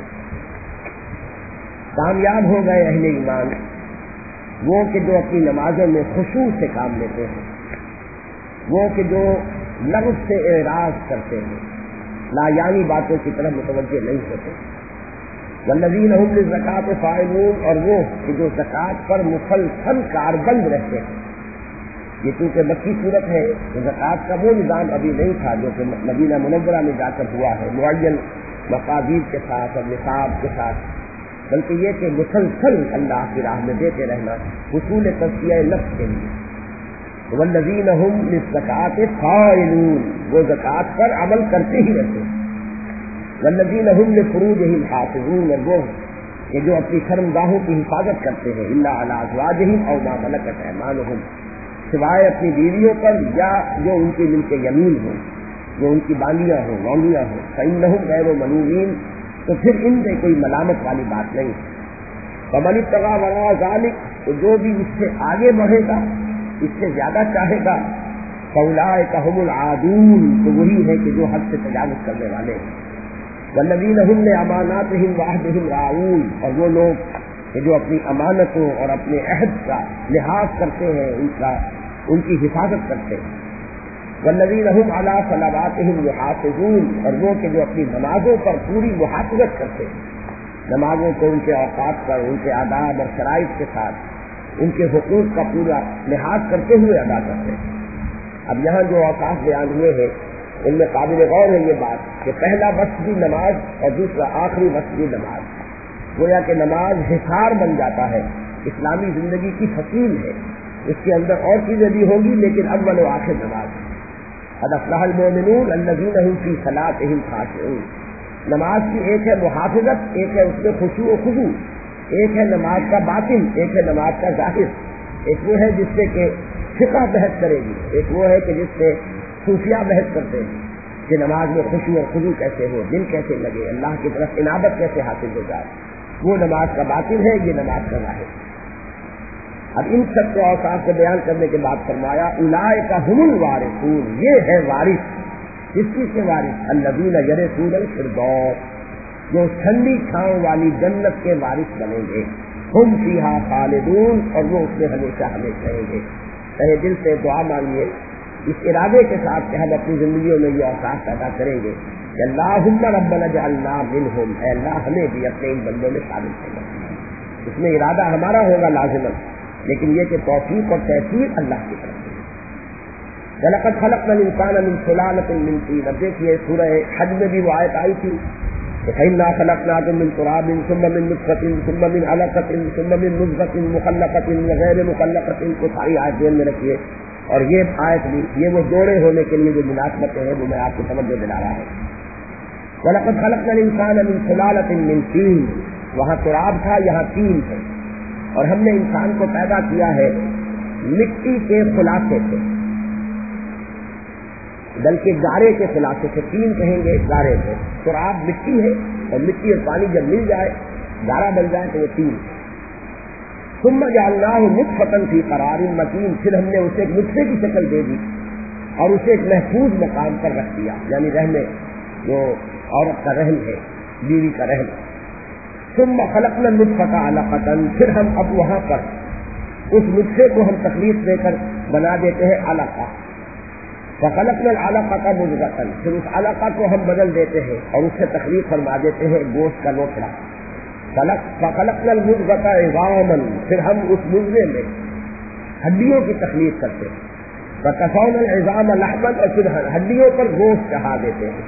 کامیاب ہو گئے اہل ایمان وہ کہ جو اپنی نمازوں میں خشوع سے کام لیتے ہیں، وہ کہ جو لغو سے اعراض کرتے ہیں، لایانی باتوں کی طرف متوجہ نہیں ہوتے، والذین هم للزکاة فاعلون، اور وہ کہ جو زکوٰۃ پر مسلسل کاربند رہتے ہیں۔ یہ چونکہ مکی صورت ہے تو زکوٰۃ کا وہ نظام ابھی نہیں تھا جو کہ مدینہ منورہ میں جا کر ہوا ہے، معین مقادیر کے ساتھ اور نصاب کے ساتھ، بلکہ یہ کہ مسلسل اللہ کی راہ میں دیتے رہنا حصول تزکیہ نفس کے لیے۔ والذین هم للزکاة فاعلون، وہ زکوٰۃ پر عمل کرتے ہی رہتے ہیں۔ والذین هم لفروجهم حافظون، اور وہ کہ جو اپنی شرمگاہوں کی حفاظت کرتے ہیں، الا علی ازواجهم او ما ملکت ایمانهم، سوائے اپنی بیویوں پر یا جو ان کی ملک یمین ہو، جو ان کی باندیاں ہوں، لونڈیاں ہوں، فإنہم غیر ملومین، تو پھر ان میں کوئی ملامت والی بات نہیں۔ فمن ابتغى وراء ذلك، تو جو بھی اس سے آگے بڑھے گا، اس سے زیادہ چاہے گا، فاولئک هم العادون، تو وہی ہے کہ جو حد سے تجاوز کرنے والے ہیں. والذین هم لاماناتهم وعہدهم راعون، اور وہ لوگ کہ جو اپنی امانتوں اور اپنے عہد کا لحاظ کرتے ہیں، ان کی حفاظت کرتے ہیں. والذین هم علی صلواتهم یحافظون، اور وہ کہ جو اپنی نمازوں پر پوری محافظت کرتے ہیں، نمازوں کو ان کے اوقات پر، ان کے آداب اور شرائط کے ساتھ، ان کے حقوق کا پورا لحاظ کرتے ہوئے ادا کرتے ہیں. اب یہاں جو اوقات بیان ہوئے ہیں ان میں قابل غور ہے یہ بات کہ پہلا وقتی نماز اور دوسرا آخری وقتی نماز. گویا کہ نماز حصار بن جاتا ہے، اسلامی زندگی کی فصیل ہے، اس کے اندر اور چیزیں بھی ہوں گی لیکن اول و آخر نماز. قد افلح المؤمنون الذین هم فی صلاتهم خاشعون. نماز کی ایک ہے محافظت، ایک ہے اس میں خشوع و خضوع، ایک ہے نماز کا باطن، ایک ہے نماز کا ظاہر. ایک وہ ہے جس سے کہ فقہ بحث کرے گی، ایک وہ ہے کہ جس سے صوفیہ بحث کرتے ہیں کہ نماز میں خشوع اور خضوع کیسے ہو، دل کیسے لگے، اللہ کی طرف انابت کیسے حاصل ہو جائے. وہ نماز کا باطن ہے، یہ نماز کا ظاہر. اب ان سب کے اوصاف کو بیان کرنے کے بعد فرمایا اولئک هم الوارثون، یہ ہے وارث. کس چیز کے وارث؟ الذین یرثون الفردوس، جو ٹھنڈی چھاؤں والی جنت کے وارث بنیں گے. ہم فیہا خالدون، اور وہ اس میں ہمیشہ ہمیشہ رہیں گے. تہ دل سے دعا مانگیے اس ارادے کے ساتھ کہ ہم اپنی زندگیوں میں یہ اوصاف پیدا کریں گے کہ اللہم ربنا اجعلنا منہم، اے اللہ ہمیں بھی اپنے ان بندوں میں شامل کرنا. اس میں ارادہ ہمارا ہوگا لازماً، لیکن یہ کہ توفیق اور تحصیل اللہ کی طرف سے. وَلَقَدْ خَلَقْنَا الْإِنسَانَ مِنْ سُلَالَةٍ مِنْ طِينٍ. اب دیکھیے سورہ حج میں بھی وہ آیت آئی تھی کہ فَإِنَّا خَلَقْنَاكُم مِّن تُرَابٍ ثُمَّ مِن نُطْفَةٍ ثُمَّ مِنْ عَلَقَةٍ ثُمَّ مِن مُضْغَةٍ مُخَلَّقَةٍ وَغَيْرِ مُخَلَّقَةٍ. کو ساری آیت ذہن میں رکھیے. اور یہ آیت بھی یہ وہ جوڑے ہونے کے لیے جو مناسبتیں ہیں وہ میں آپ کو توجہ دلا رہا ہوں. وَلَقَدْ خَلَقْنَا الْإِنسَانَ مِنْ سُلَالَةٍ مِنْ طِينٍ. وہاں تراب تھا، یہاں تین ہے. اور ہم نے انسان کو پیدا کیا ہے مٹی کے خلاصے سے، بلکہ گارے کے خلاصے سے. تین کہیں گے گارے سے. تراب مٹی ہے اور مٹی اور پانی جب مل جائے گارا بن جائے تو یہ تین. ثم جعلناہ نطفۃ فی قرار مکین. پھر ہم نے اسے ایک نطفے کی شکل دے دی اور اسے ایک محفوظ مقام پر رکھ دیا، یعنی رحم جو عورت کا رحم ہے، بیوی کا رحم. ثم خلقنا النطفۃ علقۃ. پھر ہم اب وہاں پر اس نطفے کو ہم تخلیق دے کر بنا دیتے ہیں علقہ. فخلقنا العلقۃ مضغۃ. پھر اس علقہ کو ہم بدل دیتے ہیں اور اس سے تخلیق فرما دیتے ہیں گوشت کا لوتھڑا. فخلقنا المضغۃ عظاما. پھر ہم اس مضغے میں ہڈیوں کی تخلیق کرتے ہیں. فکسونا العظام لحما. اور پھر ہڈیوں پر گوشت چڑھا دیتے ہیں.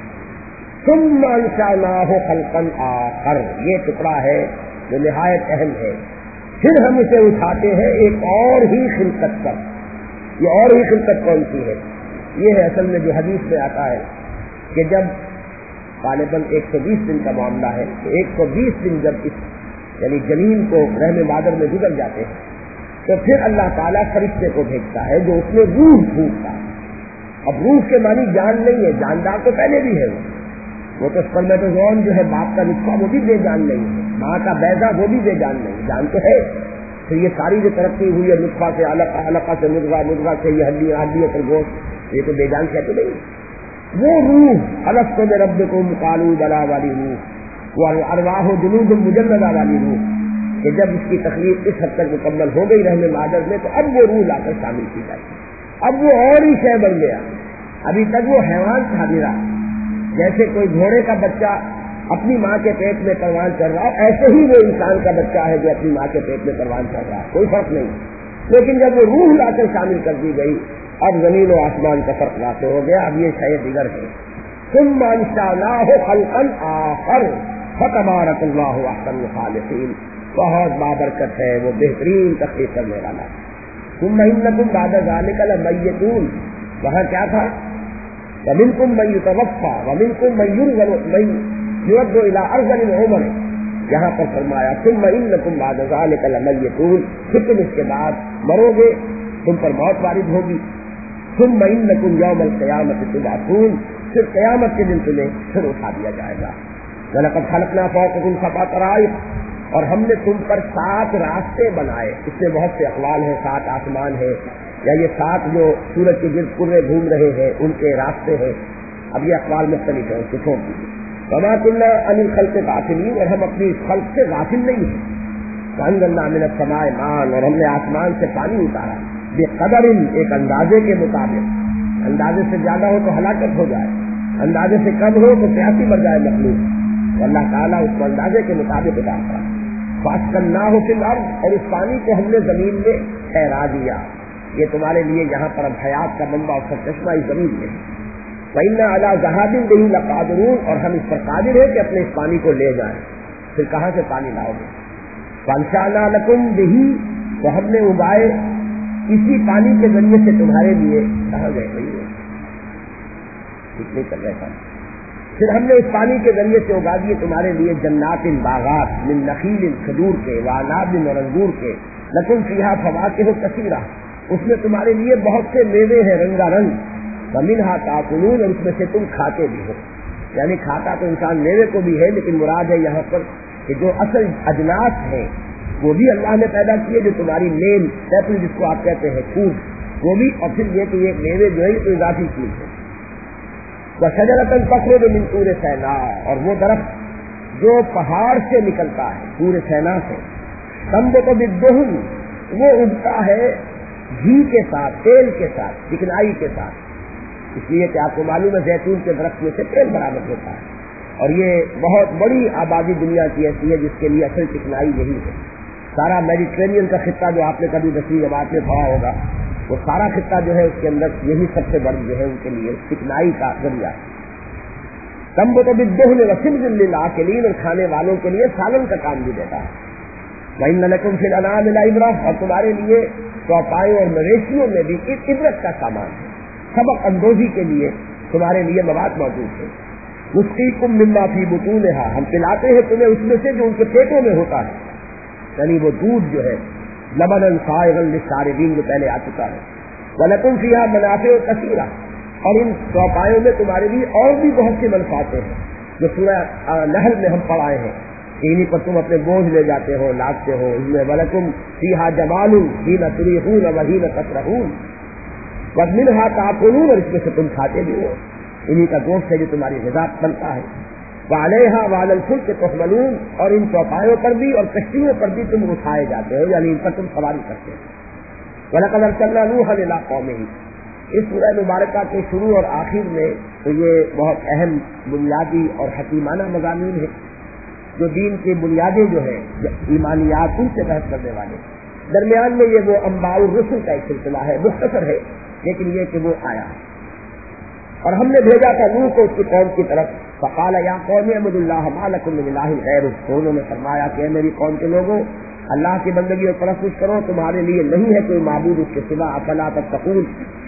ثم انشأناہ خلقا آخر. یہ ٹکڑا ہے جو نہایت اہم ہے. پھر ہم اسے اٹھاتے ہیں ایک اور ہی خلقت پر. یہ اور ہی خلقت کون سی ہے؟ یہ ہے اصل میں جو حدیث میں آتا ہے کہ جب غالباً 120 دن کا معاملہ ہے، 120 دن جب اس یعنی جنین کو رحم مادر میں گزر جاتے ہیں تو پھر اللہ تعالیٰ فرشتے کو بھیجتا ہے جو اس میں روح پھونکتا ہے. اب روح کے معنی جان نہیں ہے، جاندار تو پہلے بھی ہے. وہ تو سپرمیٹوزوم جو ہے باپ کا نطفہ وہ بھی بے جان نہیں ہے، ماں کا بیضہ وہ بھی بے جان نہیں، جان تو ہے. پھر یہ ساری جو ترقی ہوئی ہے نطفہ سے علقہ، علقہ سے مضغہ، مضغہ سے یہ ہڈیوں پر گوشت، یہ تو بے جان کہتے نہیں. وہ روح الست بربکم قالوا بلی والی روح، وہ ارواح و جنود مجندہ والی روح کہ جب اس کی تخلیق اس حد تک مکمل ہو گئی رحم مادر میں تو اب وہ روح لا کر شامل کی جائے. اب وہ اور ہی شے بن گیا. ابھی تک وہ حیوان تھا میرا، جیسے کوئی گھوڑے کا بچہ اپنی ماں کے پیٹ میں پروان چڑھ رہا ہے، ایسے ہی وہ انسان کا بچہ ہے جو اپنی ماں کے پیٹ میں پروان چڑھ رہا ہے، کوئی فرق نہیں. لیکن جب وہ روح لا کر شامل کر دی گئی اب زمین و آسمان کا فرق واقع ہو گیا. اب یہ شے دیگر ہے. ثم انشأناہ خلقا آخر فتبارک اللہ احسن الخالقین. بہت بابرکت ہے وہ بہترین تخلیق کرنے والا. ثم انکم بعد ذلک لمیتون. وہاں کیا تھا؟ ومنکم من یتوفی ومنکم من یرد الی ارذل العمر. یہاں پر فرمایا ثم انکم بعد ذلک لمیتون. پھر تم اس کے بعد مرو گے، تم پر موت وارد ہوگی. ثم انکم یوم القیامۃ تبعثون. پھر قیامت کے دن تمہیں پھر اٹھا دیا جائے گا. وَلَقَدْ خَلَقْنَا فَوْقَكُمْ سَبْعَ طَرَائِقَ. اور ہم نے تم پر 7 راستے بنائے. اس میں بہت سے اقوال ہیں، 7 آسمان ہیں یا یہ 7 جو سورج کے گرد پورے گھوم رہے ہیں ان کے راستے ہیں. اب یہ اقوال مختلف ہیں, اس کو چھوڑ دیجیے. وما كنا عن الخلق غافلین, اور ہم اپنی اس خلق سے غافل نہیں ہیں. وانزلنا من السماء ماء, اور ہم نے آسمان سے پانی اتارا. بقدر, ایک اندازے کے مطابق. اندازے سے زیادہ ہو تو ہلاکت ہو جائے, اندازے سے کم ہو تو پیاسی مر جائے مخلوق. اللہ تعالیٰ اس کو اندازے کے مطابق اتارتا ہے. فاسقناہ فی الارض, اور اس پانی کو ہم نے زمین میں ٹھہرا دیا. یہ تمہارے لیے یہاں پر اب حیات کا منبع اور سرچشمہ اس زمین میں. وَإِنَّا عَلَىٰ ذَهَابٍ بِهِ لَقَادِرُونَ, اور ہم اس پر قادر ہیں کہ اپنے اس پانی کو لے جائیں. پھر کہاں سے پانی لاؤ گے؟ فَأَنشَأْنَا لَكُمْ بِهِ, تو ہم نے اگائے اسی پانی کے ذریعے سے تمہارے لیے. کہاں گئے بھائی؟ ٹھیک نہیں کر رہے تھا. پھر ہم نے اس پانی کے ذریعے سے اگا دیے تمہارے لیے جنات باغات من نخیل, کھجور کے, وعناب, اور انگور کے. لکم فیہا فواکہ کثیرہ, اس میں تمہارے لیے بہت سے میوے ہیں رنگا رنگ. ومنہا تاکلون, اور اس میں سے تم کھاتے بھی ہو. یعنی کھاتا تو انسان میوے کو بھی ہے, لیکن مراد ہے یہاں پر کہ جو اصل اجناس ہیں وہ بھی اللہ نے پیدا کیے, جو تمہاری مین ایپل جس کو آپ کہتے ہیں فوڈ, وہ بھی. اور پھر یہ کہ یہ میوے جو ہے تو اضافی چیز ہے. وشجرۃ تخرج من طور سیناء, اور وہ درخت جو پہاڑ سے نکلتا ہے طور سیناء سے. تنبت بالدہن, وہ اگتا ہے گھی کے ساتھ, تیل کے ساتھ, چکنائی کے ساتھ. اس لیے کہ آپ کو معلوم ہے زیتون کے درخت میں سے تیل برآمد ہوتا ہے, اور یہ بہت بڑی آبادی دنیا کی ایسی ہے جس کے لیے اصل چکنائی یہی ہے. سارا میڈیٹرینین کا خطہ جو آپ نے کبھی 10ویں جماعت میں پڑھا ہوگا, وہ سارا خطہ جو ہے اس کے اندر یہی سب سے بڑی جو ہے ان کے لیے چکنائی کا ذریعہ. تنبت بالدہن وصبغ للآکلین, اور کھانے والوں کے لیے سالن کا کام بھی دیتا ہے. وَإِنَّ لَكُمْ فِي الْأَنْعَامِ لَعِبْرَةً, اور تمہارے لیے چوپایوں اور مویشیوں میں بھی عبرت کا سامان ہے, سبق اندوزی کے لیے تمہارے لیے مواد موجود ہے. نُسْقِيكُم مِّمَّا فِي بُطُونِهَا, ہم پلاتے ہیں تمہیں اس میں سے جو ان کے پیٹوں میں ہوتا ہے, یعنی وہ دودھ جو ہے. لبناً صائغاً للشاربین, جو پہلے آ چکا ہے. وَلَكُمْ فِيهَا مَنَافِعُ كَثِيرَةٌ, اور ان چوپایوں میں تمہارے لیے اور بھی بہت سی منفعتیں ہیں جو سورہ نحل میں ہم پڑھائے ہیں. انہیں پر تم اپنے بوجھ لے جاتے ہو, لادتے ہو. اس میں وَلَكُمْ فِيهَا جَمَالٌ حِينَ تُرِيحُونَ وَحِينَ تَسْرَحُونَ وَمِنْهَا تَأْكُلُونَ, اور اس میں سے تم کھاتے بھی ہو. انہیں کا گوشت ہے جو تمہاری غذا بنتا ہے. وَعَلَيْهَا وَعَلَى الْفُلْكِ تُحْمَلُونَ, اور ان چوپایوں پر بھی اور کشتیوں پر بھی تم اٹھائے جاتے ہو, یعنی ان پر تم سواری کرتے ہو. وَلَقَدْ أَرْسَلْنَا نُوحًا إِلَىٰ قَوْمِهِ, اس سورہ مبارکہ کے شروع اور آخر میں تو یہ بہت اہم بنیادی اور حکیمانہ مضامین ہیں جو دین کی بنیادیں جو ہیں ایمانیات ان سے بحث کرنے والے. درمیان میں یہ وہ انباء الرسل کا ایک سلسلہ ہے, مختصر ہے, لیکن یہ کہ وہ آیا ہے. اور ہم نے بھیجا تھا نوح کو اس کی قوم کی طرف. فقال یا قوم اعبدوا اللہ ما لکم من الہ غیرہ, انہوں نے فرمایا کہ میری قوم کے لوگوں, اللہ کی بندگی اور پرستش کرو, تمہارے لیے نہیں ہے کوئی معبود اس کے سوا. افلا تتقون,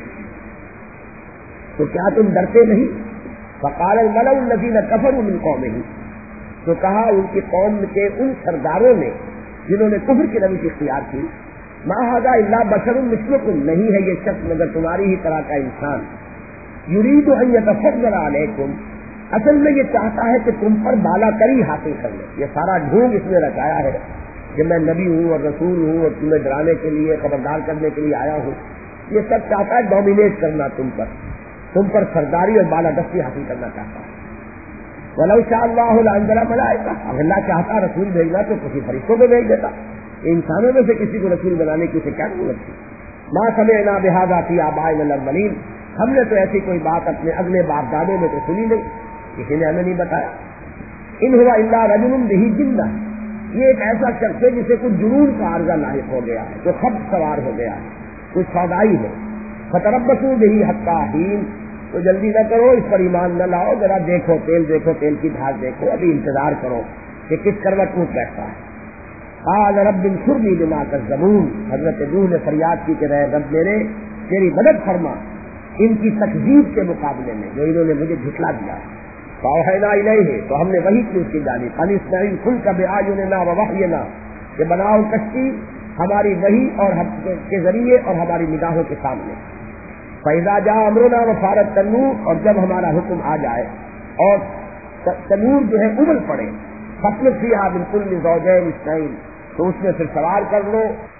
تو کیا تم ڈرتے نہیں؟ فقال الملأ الذین کفروا من قومہ, تو کہا ان کی قوم کے ان سرداروں نے جنہوں نے کفر کی روش اختیار کی, ما ھذا الا بشر مثلکم, نہیں ہے یہ شخص مگر تمہاری ہی طرح کا انسان. یرید ان یتفضل علیکم, اصل میں یہ چاہتا ہے کہ تم پر بالا کری حاصل کر لے. یہ سارا ڈھونگ اس نے رچایا ہے کہ میں نبی ہوں اور رسول ہوں اور تمہیں ڈرانے کے لیے, خبردار کرنے کے لیے آیا ہوں. یہ سب چاہتا ہے ڈومینیٹ کرنا تم پر سرداری اور بالا دستی حاصل کرنا چاہتا ہے. وَلَوْ شَاءَ اللَّهُ لَأَنزَلَ مَلَائِكَةً, اگر اللہ چاہتا رسول بھیجنا تو کسی فرشتوں کو بھیج دیتا. انسانوں میں سے کسی کو رسول بنانے کی اسے کیا ضرورت تھی؟ مَا سَمِعْنَا بِهَٰذَا فِي آبَائِنَا الْأَوَّلِينَ, ہم نے تو ایسی کوئی بات اپنے اگلے باپ دادوں میں تو سنی نہیں, کسی نے ہمیں نہیں بتایا. إِنْ هُوَ إِلَّا رَجُلٌ بِهِ جِنَّةٌ, یہ ایک ایسا شخص ہے جسے کچھ جنون کا عارضہ لاحق ہو گیا ہے, جو خبط سوار ہو گیا ہے, کچھ سودائی ہے. فَتَرَبَّصُوا بِهِ حَتَّىٰ حِينٍ, تو جلدی نہ کرو, اس پر ایمان نہ لاؤ, ذرا دیکھو, تیل کی دھار دیکھو, ابھی انتظار کرو کہ کس کروٹ اٹھ بیٹھتا ہے. قال رب انصرنی بما کذبون, حضرت نوح نے فریاد کی کہ رے رب میرے, تیری مدد فرما ان کی تکذیب کے مقابلے میں جو انہوں نے مجھے جھٹلا دیا. فاوحینا الیہ, تو ہم نے وحی کی اس کی جانب, ان اصنع الفلک بأعیننا ووحینا, کہ بناؤ کشتی ہماری وحی اور کے ذریعے اور ہماری نگاہوں کے سامنے. فَإِذَا جَاءَ أَمْرُنَا وَفَارَ التَّنُّورُ, اور جب ہمارا حکم آ جائے اور تنور جو ہے ابل پڑے, فَاسْلُكْ فِيهَا مِن كُلِّ زَوْجَيْنِ اثْنَيْنِ, تو اس میں پھر سوار کر لو